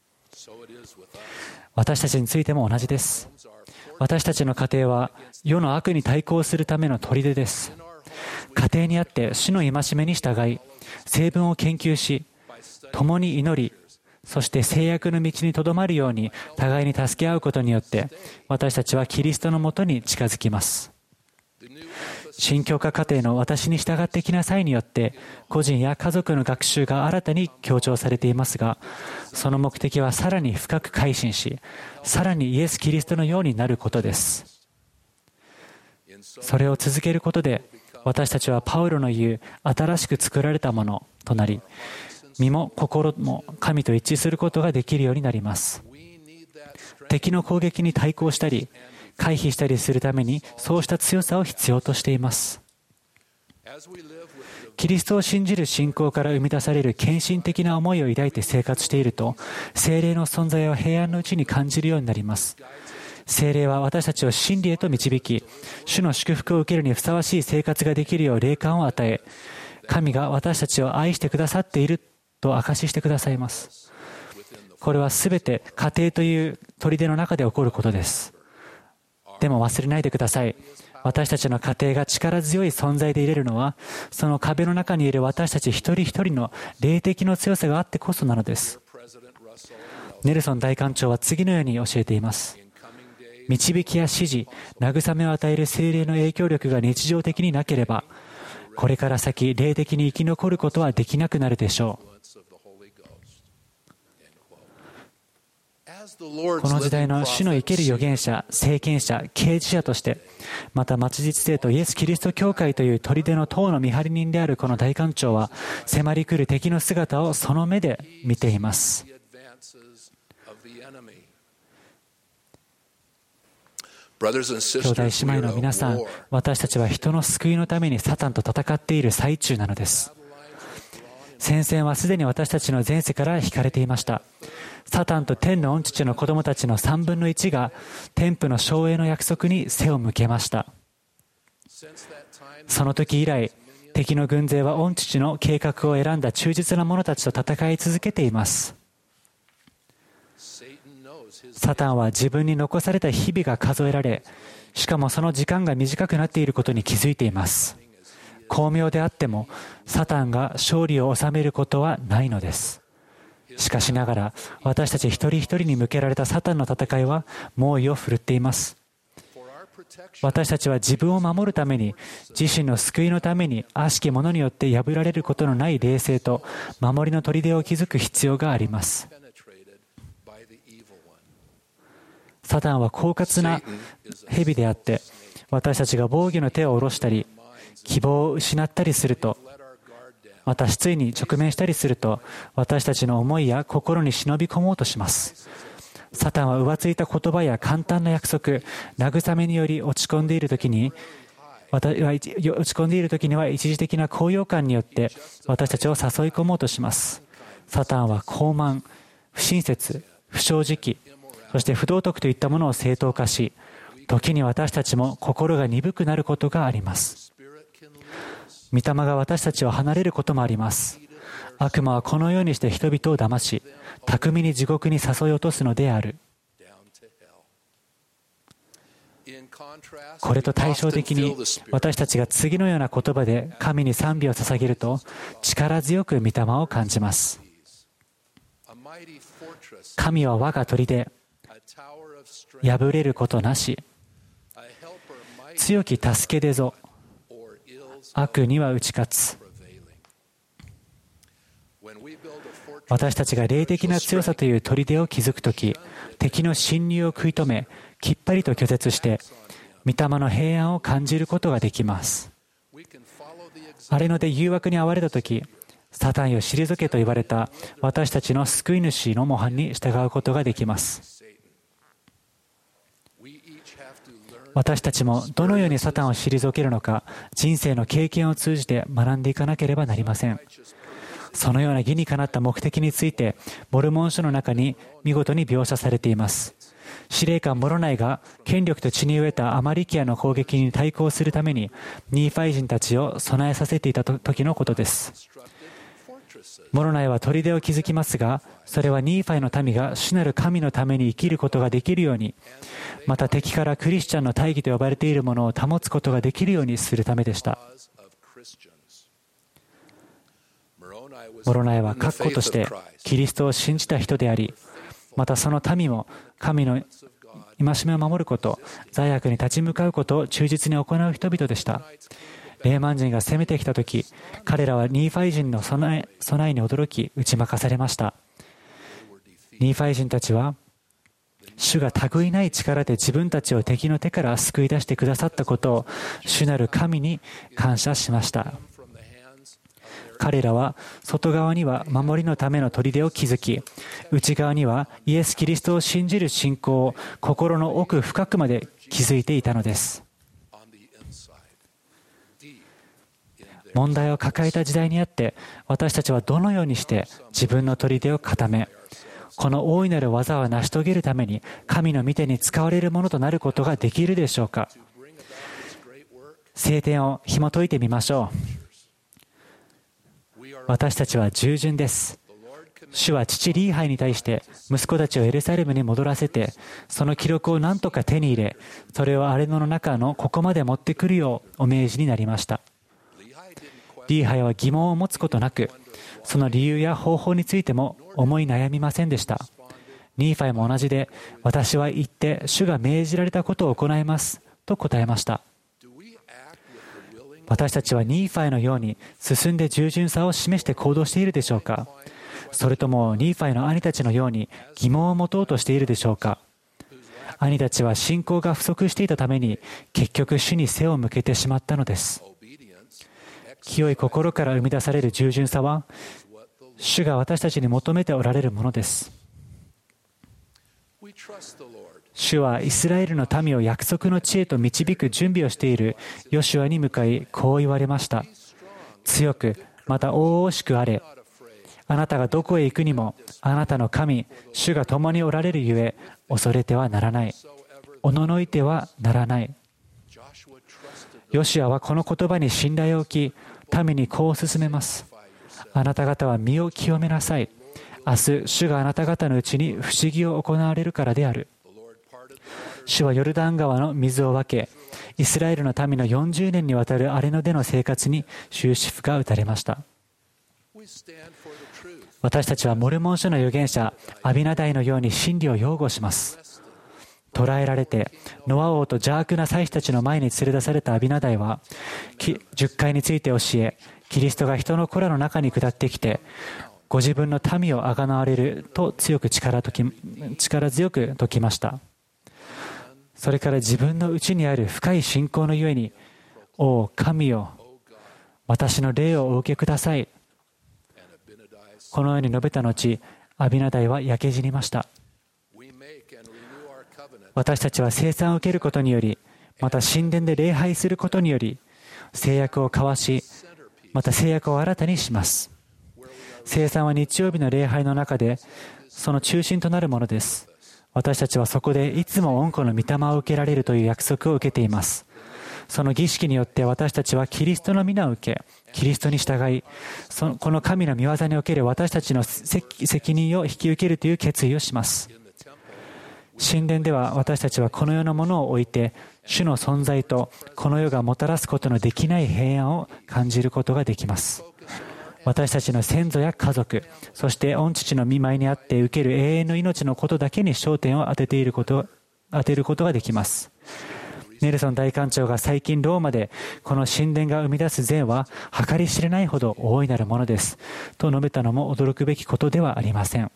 私たちについても同じです。私たちの家庭は世の悪に対抗するための砦です。家庭にあって主の戒めに従い、聖文を研究し、共に祈り、そして制約の道にとどまるように互いに助け合うことによって、私たちはキリストのもとに近づきます。新教化課程の私に従ってきなさいによって、個人や家族の学習が新たに強調されていますが、その目的はさらに深く改心し、さらにイエス・キリストのようになることです。それを続けることで、私たちはパウロの言う新しく作られたものとなり、身も心も神と一致することができるようになります。敵の攻撃に対抗したり、回避したりするために、そうした強さを必要としています。キリストを信じる信仰から生み出される献身的な思いを抱いて生活していると、聖霊の存在を平安のうちに感じるようになります。聖霊は私たちを真理へと導き、主の祝福を受けるにふさわしい生活ができるよう霊感を与え、神が私たちを愛してくださっていると証ししてくださいます。これはすべて家庭という砦の中で起こることです。でも忘れないでください。私たちの家庭が力強い存在でいれるのは、その壁の中にいる私たち一人一人の霊的の強さがあってこそなのです。ネルソン大官長は次のように教えています。導きや指示、慰めを与える聖霊の影響力が日常的になければ、これから先霊的に生き残ることはできなくなるでしょう。この時代の主の生ける預言者、聖賢者、啓示者として、また末日聖とイエス・キリスト教会という砦の塔の見張り人であるこの大官長は、迫り来る敵の姿をその目で見ています。兄弟姉妹の皆さん、私たちは人の救いのためにサタンと戦っている最中なのです。戦線はすでに私たちの前世から引かれていました。サタンと天の御父の子供たちの3分の1が天父の奨栄の約束に背を向けました。その時以来、敵の軍勢は御父の計画を選んだ忠実な者たちと戦い続けています。サタンは自分に残された日々が数えられ、しかもその時間が短くなっていることに気づいています。巧妙であっても、サタンが勝利を収めることはないのです。しかしながら、私たち一人一人に向けられたサタンの戦いは猛威を振るっています。私たちは自分を守るために、自身の救いのために悪しき者によって破られることのない霊性と守りの砦を築く必要があります。サタンは狡猾な蛇であって、私たちが防御の手を下ろしたり、希望を失ったりすると、また失意に直面したりすると、私たちの思いや心に忍び込もうとします。サタンは浮ついた言葉や簡単な約束、慰めにより落ち込んでいるときには一時的な高揚感によって私たちを誘い込もうとします。サタンは傲慢、不親切、不正直、そして不道徳といったものを正当化し、時に私たちも心が鈍くなることがあります。御霊が私たちを離れることもあります。悪魔はこのようにして人々を騙し、巧みに地獄に誘い落とすのである。これと対照的に、私たちが次のような言葉で神に賛美を捧げると、力強く御霊を感じます。神は我が砦、破れることなし、強き助け出ぞ、悪には打ち勝つ。私たちが霊的な強さという砦を築くとき、敵の侵入を食い止め、きっぱりと拒絶して、御霊の平安を感じることができます。荒れ野で誘惑に遭われたとき、サタンよ退けと言われた私たちの救い主の模範に従うことができます。私たちもどのようにサタンを退けるのか、人生の経験を通じて学んでいかなければなりません。 そのような義にかなった目的についてモルモン書の中に見事に描写されています。司令官モロナイが権力と血に飢えたアマリキアの攻撃に対抗するためにニーファイ人たちを備えさせていた時のことです。モロナイは砦を築きますが、それはニーファイの民が主なる神のために生きることができるように、また敵からクリスチャンの大義と呼ばれているものを保つことができるようにするためでした。モロナイは確固としてキリストを信じた人であり、またその民も神の戒めを守ること、罪悪に立ち向かうことを忠実に行う人々でした。レーマン人が攻めてきたとき、彼らはニーファイ人の備えに驚き、打ち負かされました。ニーファイ人たちは、主が類いない力で自分たちを敵の手から救い出してくださったことを、主なる神に感謝しました。彼らは外側には守りのための砦を築き、内側にはイエス・キリストを信じる信仰を心の奥深くまで築いていたのです。問題を抱えた時代にあって、私たちはどのようにして自分の砦を固め、この大いなる技を成し遂げるために神の御手に使われるものとなることができるでしょうか。聖典を紐解いてみましょう。私たちは従順です。主は父リーハイに対して息子たちをエルサレムに戻らせて、その記録を何とか手に入れ、それをアレノの中のここまで持ってくるようお命じになりました。リーハイは疑問を持つことなく、その理由や方法についても思い悩みませんでした。ニーファイも同じで、私は行って主が命じられたことを行いますと答えました。私たちはニーファイのように進んで従順さを示して行動しているでしょうか。それともニーファイの兄たちのように疑問を持とうとしているでしょうか。兄たちは信仰が不足していたために結局主に背を向けてしまったのです。清い心から生み出される従順さは主が私たちに求めておられるものです。主はイスラエルの民を約束の地へと導く準備をしているヨシュアに向かいこう言われました。強くまた大々しくあれ。あなたがどこへ行くにもあなたの神主が共におられるゆえ恐れてはならない。おののいてはならない。ヨシュアはこの言葉に信頼を置き、民にこう勧めます。あなた方は身を清めなさい。明日主があなた方のうちに不思議を行われるからである。主はヨルダン川の水を分け、イスラエルの民の40年にわたる荒れ野での生活に終止符が打たれました。私たちはモルモン書の預言者アビナダイのように真理を擁護します。捕らえられてノア王と邪悪な祭司たちの前に連れ出されたアビナダイは十戒について教え、キリストが人の子らの中に下ってきてご自分の民をあがなわれると力強く説きました。それから自分の内にある深い信仰のゆえに、おお神よ、私の霊をお受けください。このように述べた後、アビナダイは焼け死にました。私たちは聖餐を受けることにより、また神殿で礼拝することにより、誓約を交わし、また誓約を新たにします。聖餐は日曜日の礼拝の中で、その中心となるものです。私たちはそこでいつも恩子の御霊を受けられるという約束を受けています。その儀式によって私たちはキリストの皆を受け、キリストに従い、この神の御業における私たちの責任を引き受けるという決意をします。神殿では私たちはこの世のものを置いて、主の存在とこの世がもたらすことのできない平安を感じることができます。私たちの先祖や家族、そして御父の御前にあって受ける永遠の命のことだけに焦点を当てることができます。ネルソン大官長が最近ローマでこの神殿が生み出す善は計り知れないほど大いなるものですと述べたのも驚くべきことではありません。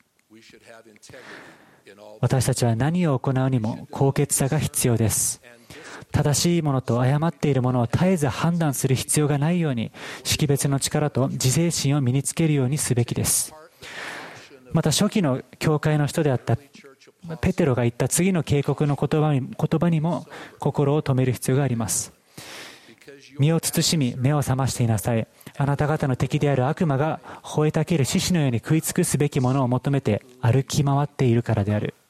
私たちは何を行うにも高潔さが必要です。正しいものと誤っているものを絶えず判断する必要がないように、識別の力と自制心を身につけるようにすべきです。また初期の教会の人であったペテロが言った次の警告の言葉にも心を止める必要があります。 身を慎み目を覚ましていなさい。あなた方の敵である悪魔が吠えたける獅子のように食い尽くすべきものを求めて歩き回っているからである。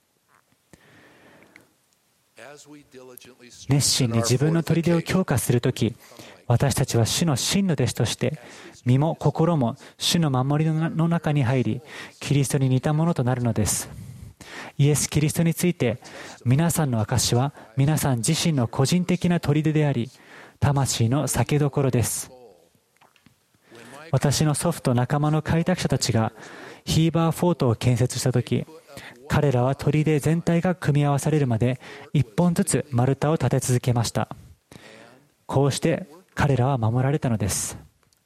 熱心に自分の砦を強化するとき、私たちは主の真の弟子として身も心も主の守りの中に入り、キリストに似たものとなるのです。イエス・キリストについて皆さんの証は皆さん自身の個人的な砦であり、魂の酒どころです。私の祖父と仲間の開拓者たちがヒーバーフォートを建設したとき、彼らは砦全体が組み合わされるまで一本ずつ丸太を立て続けました。こうして彼らは守られたのです。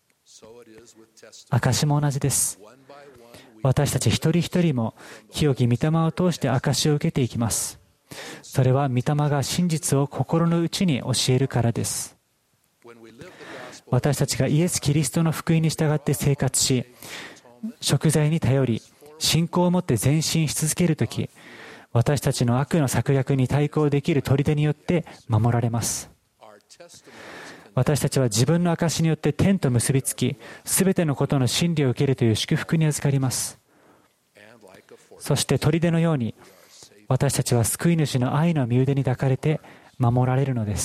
証も同じです。私たち一人一人も清き御霊を通して証を受けていきます。それは御霊が真実を心の内に教えるからです。私たちがイエス・キリストの福音に従って生活し、贖罪に頼り信仰を持って前進し続けるとき、私たちの悪の策略に対抗できる砦によって守られます。私たちは自分の証によって天と結びつき、すべてのことの真理を受けるという祝福に預かります。そして砦のように、私たちは救い主の愛の身腕に抱かれて守られるのです。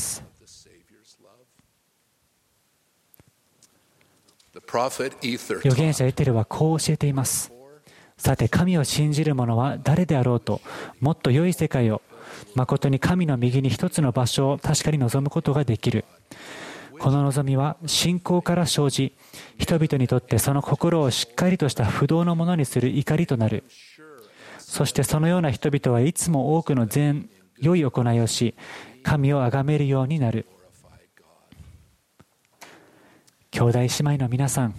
預言者エテルはこう教えています。さて、神を信じる者は誰であろうと、もっと良い世界を、誠に神の右に一つの場所を確かに望むことができる。この望みは信仰から生じ、人々にとってその心をしっかりとした不動のものにする怒りとなる。そしてそのような人々はいつも多くの良い行いをし、神を崇めるようになる。兄弟姉妹の皆さん、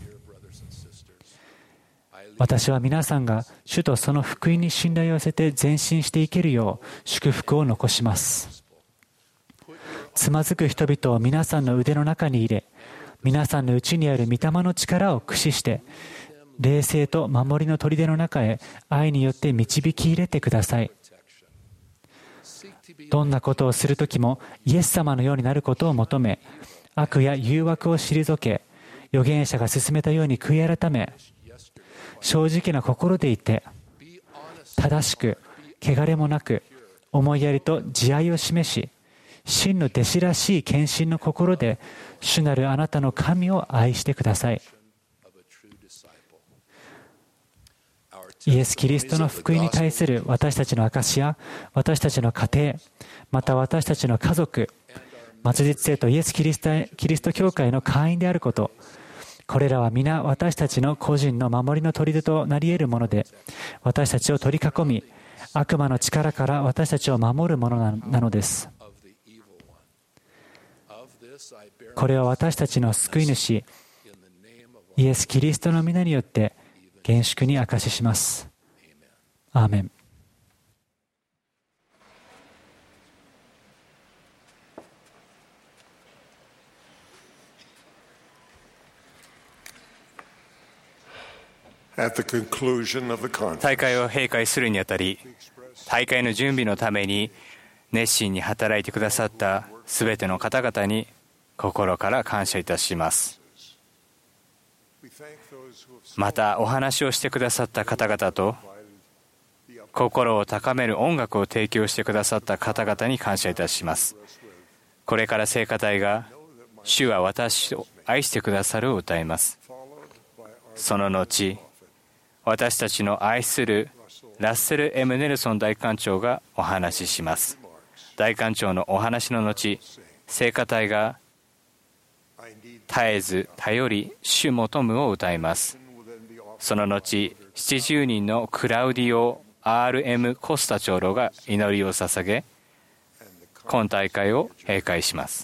私は皆さんが主とその福音に信頼を寄せて前進していけるよう祝福を残します。つまずく人々を皆さんの腕の中に入れ、皆さんの内にある御霊の力を駆使して、霊性と守りの砦の中へ愛によって導き入れてください。どんなことをするときもイエス様のようになることを求め、悪や誘惑を退け、預言者が進めたように悔い改め、正直な心でいて、正しく、汚れもなく、思いやりと慈愛を示し、真の弟子らしい献身の心で、主なるあなたの神を愛してください。イエス・キリストの福音に対する私たちの証や、私たちの家庭、また私たちの家族、末日生徒イエス・キリスト教会の会員であること、これらは皆私たちの個人の守りの砦となり得るもので、私たちを取り囲み、悪魔の力から私たちを守るものなのです。これは私たちの救い主、イエス・キリストの皆によって厳粛に証しします。アーメン。 大会を閉会するにあたり、大会の準備のために熱心に働いてくださったすべての方々に心から感謝いたします。またお話をしてくださった方々と、心を高める音楽を提供してくださった方々に感謝いたします。これから聖歌隊が主は私を愛してくださるを歌います。その後、私たちの愛するラッセル・M・ネルソン大官長がお話しします。大官長のお話の後、聖歌隊が絶えず頼り主求むを歌います。その後、70人のクラウディオ・R.M. コスタ長老が祈りを捧げ、今大会を閉会します。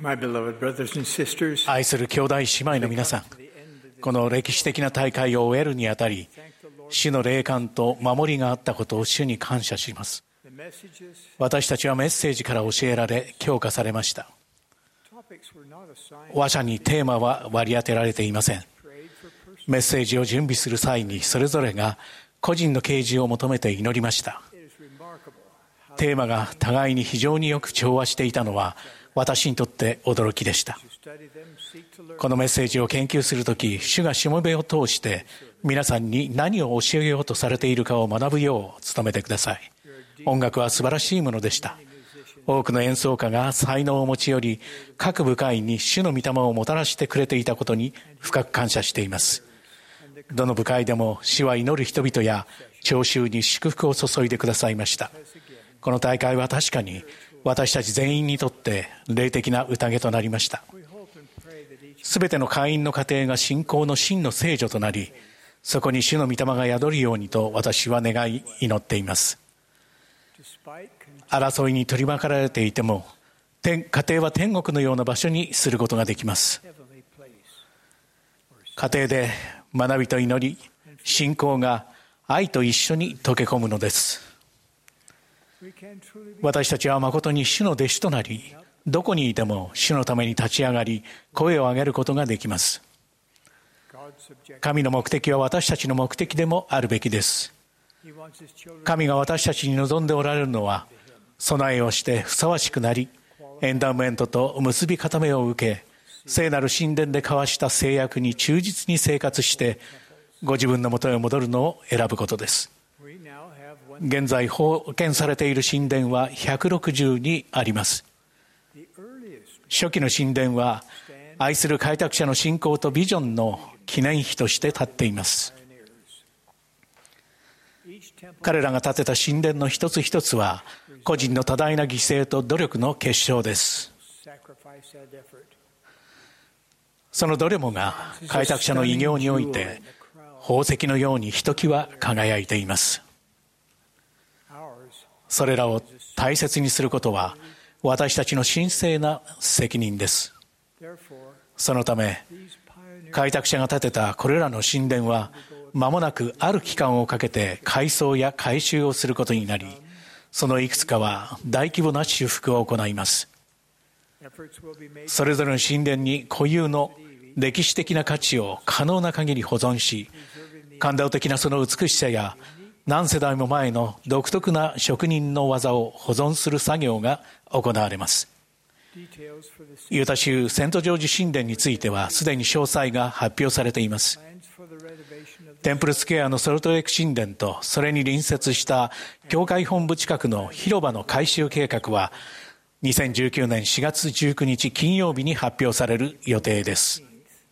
愛する兄弟姉妹の皆さん、この歴史的な大会を終えるにあたり、主の霊感と守りがあったことを主に感謝します。私たちはメッセージから教えられ、強化されました。話者にテーマは割り当てられていません。メッセージを準備する際に、それぞれが個人の啓示を求めて祈りました。テーマが互いに非常によく調和していたのは、私にとって驚きでした。このメッセージを研究するとき、主がしもべを通して皆さんに何を教えようとされているかを学ぶよう努めてください。音楽は素晴らしいものでした。多くの演奏家が才能を持ち寄り、各部会に主の御霊をもたらしてくれていたことに深く感謝しています。どの部会でも主は祈る人々や聴衆に祝福を注いでくださいました。この大会は確かに私たち全員にとって霊的な宴となりました。すべての会員の家庭が信仰の真の聖女となり、そこに主の御霊が宿るようにと私は願い祈っています。争いに取り巻かられていても、家庭は天国のような場所にすることができます。家庭で学びと祈り、信仰が愛と一緒に溶け込むのです。私たちは誠に主の弟子となり、どこにいても主のために立ち上がり、声を上げることができます。神の目的は私たちの目的でもあるべきです。神が私たちに望んでおられるのは、備えをしてふさわしくなり、エンダーメントと結び固めを受け、聖なる神殿で交わした誓約に忠実に生活して、ご自分のもとへ戻るのを選ぶことです。現在封建されている神殿は162あります。初期の神殿は愛する開拓者の信仰とビジョンの記念碑として立っています。彼らが建てた神殿の一つ一つは個人の多大な犠牲と努力の結晶です。そのどれもが開拓者の偉業において宝石のようにひときわ輝いています。それらを大切にすることは私たちの神聖な責任です。そのため開拓者が建てたこれらの神殿は間もなくある期間をかけて改装や改修をすることになり、そのいくつかは大規模な修復を行います。それぞれの神殿に固有の歴史的な価値を可能な限り保存し、感動的なその美しさや何世代も前の独特な職人の技を保存する作業が行われます。ユタ州セントジョージ神殿についてはすでに詳細が発表されています。テンプルスクエアのソルトレイク神殿とそれに隣接した教会本部近くの広場の改修計画は2019年4月19日金曜日に発表される予定です。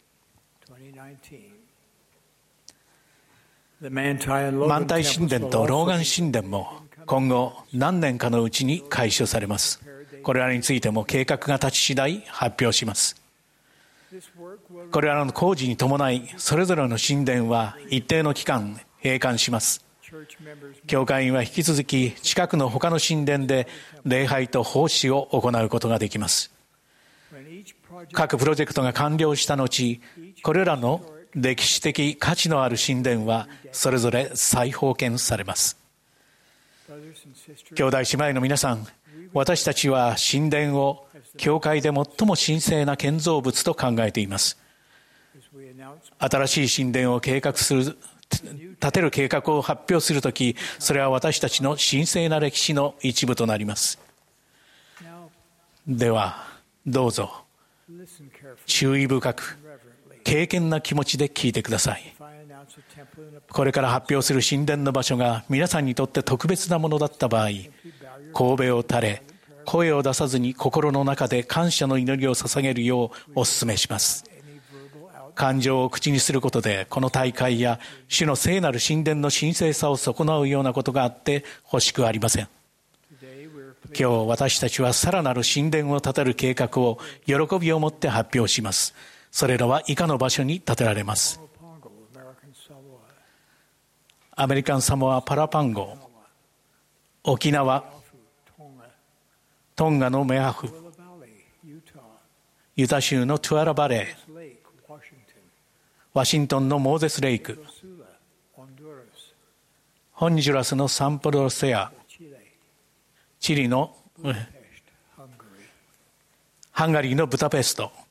満体神殿とローガン神殿も今後何年かのうちに改修されます。これらについても計画が立ち次第発表します。これらの工事に伴いそれぞれの神殿は一定の期間閉館します。教会員は引き続き近くの他の神殿で礼拝と奉仕を行うことができます。各プロジェクトが完了した後、これらの歴史的価値のある神殿はそれぞれ再封建されます。兄弟姉妹の皆さん、私たちは神殿を教会で最も神聖な建造物と考えています。新しい神殿を建てる計画を発表するとき、それは私たちの神聖な歴史の一部となります。ではどうぞ注意深く敬虔な気持ちで聞いてください。これから発表する神殿の場所が皆さんにとって特別なものだった場合、頭を垂れ声を出さずに心の中で感謝の祈りを捧げるようお勧めします。感情を口にすることでこの大会や主の聖なる神殿の神聖さを損なうようなことがあってほしくありません。今日私たちはさらなる神殿を建てる計画を喜びを持って発表します。それらは以下の場所に建てられます。アメリカンサモアパラパンゴ、沖縄、トンガのメアフ、 ユタ州のトゥアラバレー、ワシントンのモーゼスレイク、ホンジュラスのサンプロセア、チリのハンガリーのブダペスト。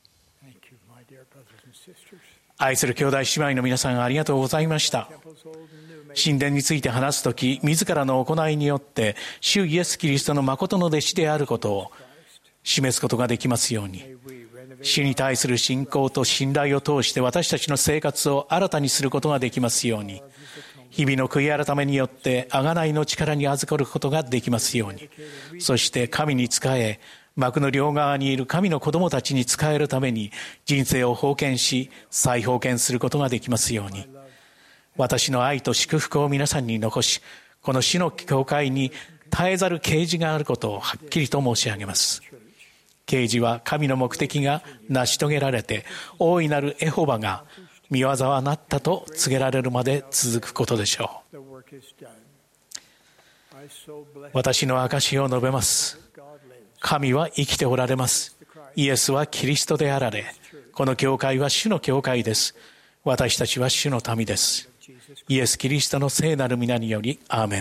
愛する兄弟姉妹の皆さん、ありがとうございました。神殿について話すとき、自らの行いによって主イエス・キリストの誠の弟子であることを示すことができますように、主に対する信仰と信頼を通して私たちの生活を新たにすることができますように、日々の悔い改めによって贖いの力に預かることができますように、そして神に仕え、幕の両側にいる神の子供たちに仕えるために人生を奉献し、再奉献することができますように、私の愛と祝福を皆さんに残し、この主の教会に絶えざる啓示があることをはっきりと申し上げます。啓示は神の目的が成し遂げられて、大いなるエホバが御業はなったと告げられるまで続くことでしょう。私の証を述べます。神は生きておられます。イエスはキリストであられ、この教会は主の教会です。私たちは主の民です。イエス・キリストの聖なる皆により、アーメン。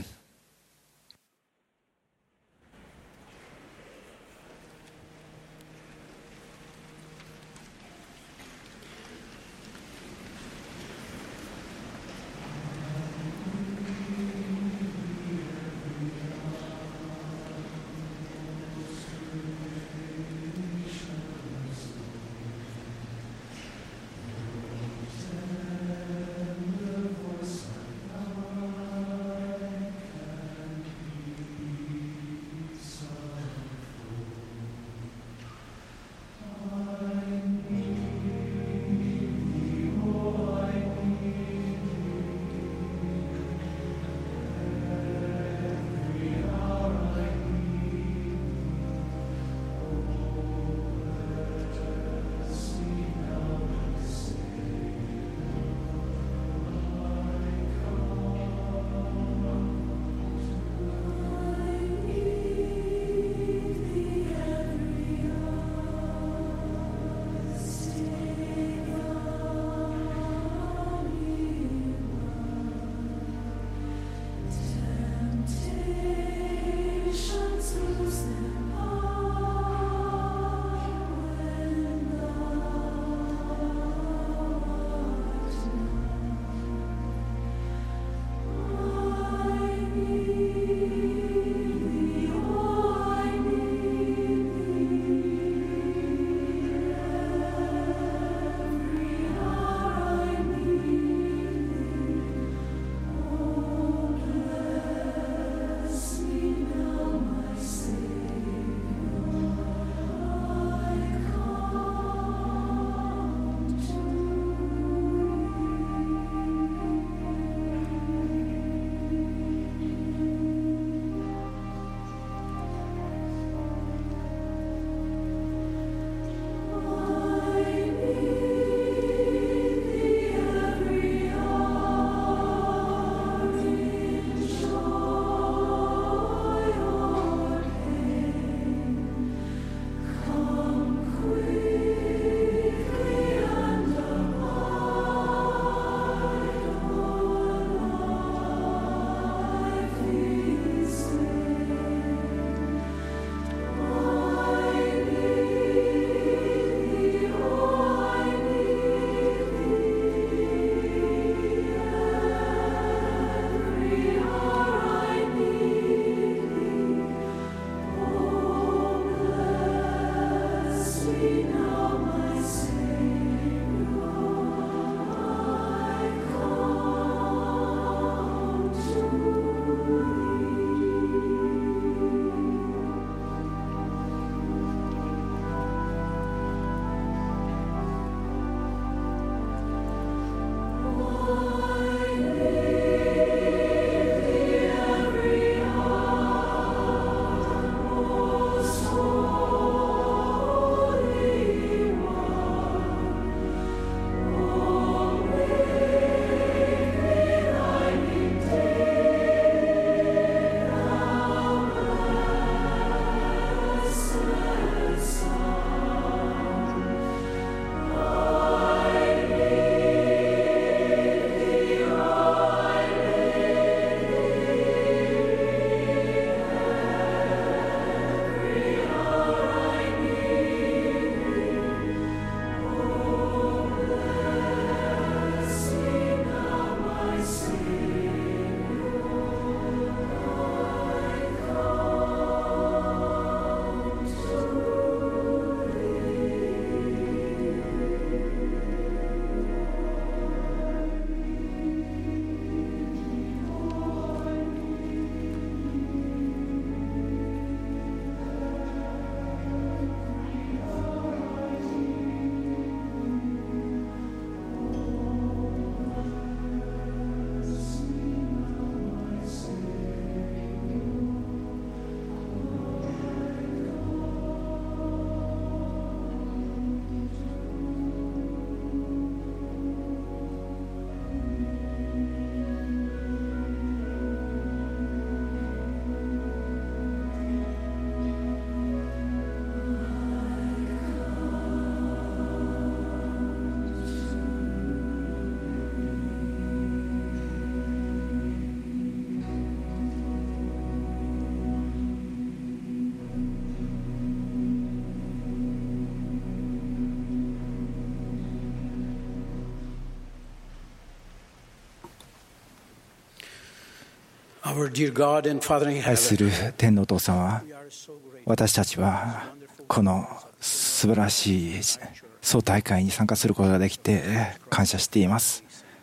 愛する天のお父様、私たちはこの素晴らしい総大会に参加することができて感謝しています。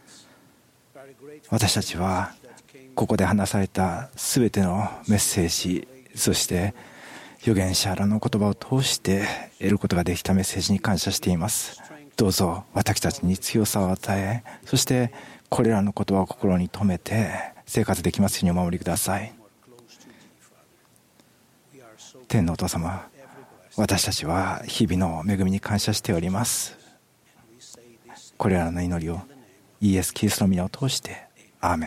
私たちはここで話されたすべてのメッセージ、そして預言者らの言葉を通して得ることができたメッセージに感謝しています。どうぞ私たちに強さを与え、そしてこれらの言葉を心に留めて生活できますようにお守りください。天のお父様、私たちは日々の恵みに感謝しております。これらの祈りをイエス・キリストの皆を通してアーメン。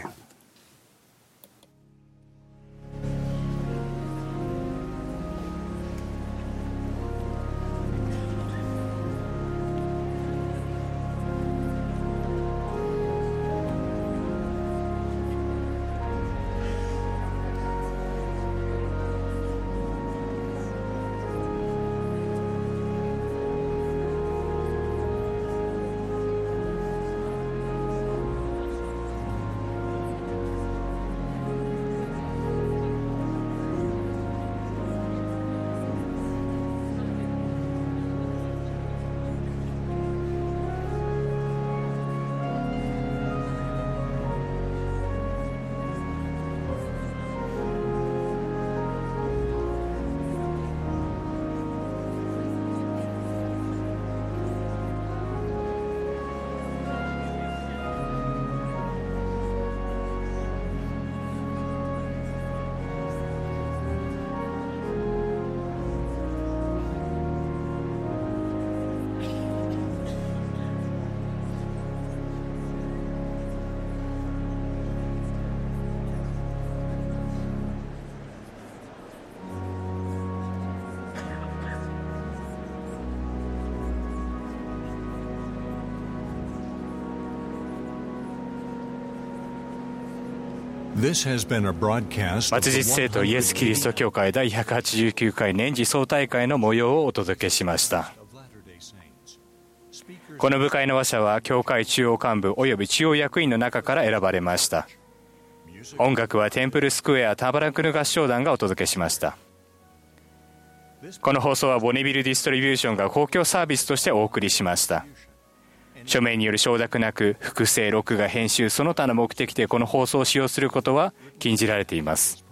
末日聖とイエス・キリスト教会第189回年次総大会の模様をお届けしました。この部会の話者は教会中央幹部および中央役員の中から選ばれました。音楽はテンプルスクエアタバラクル合唱団がお届けしました。この放送はボネビルディストリビューションが公共サービスとしてお送りしました。署名による承諾なく複製録画編集その他の目的でこの放送を使用することは禁じられています。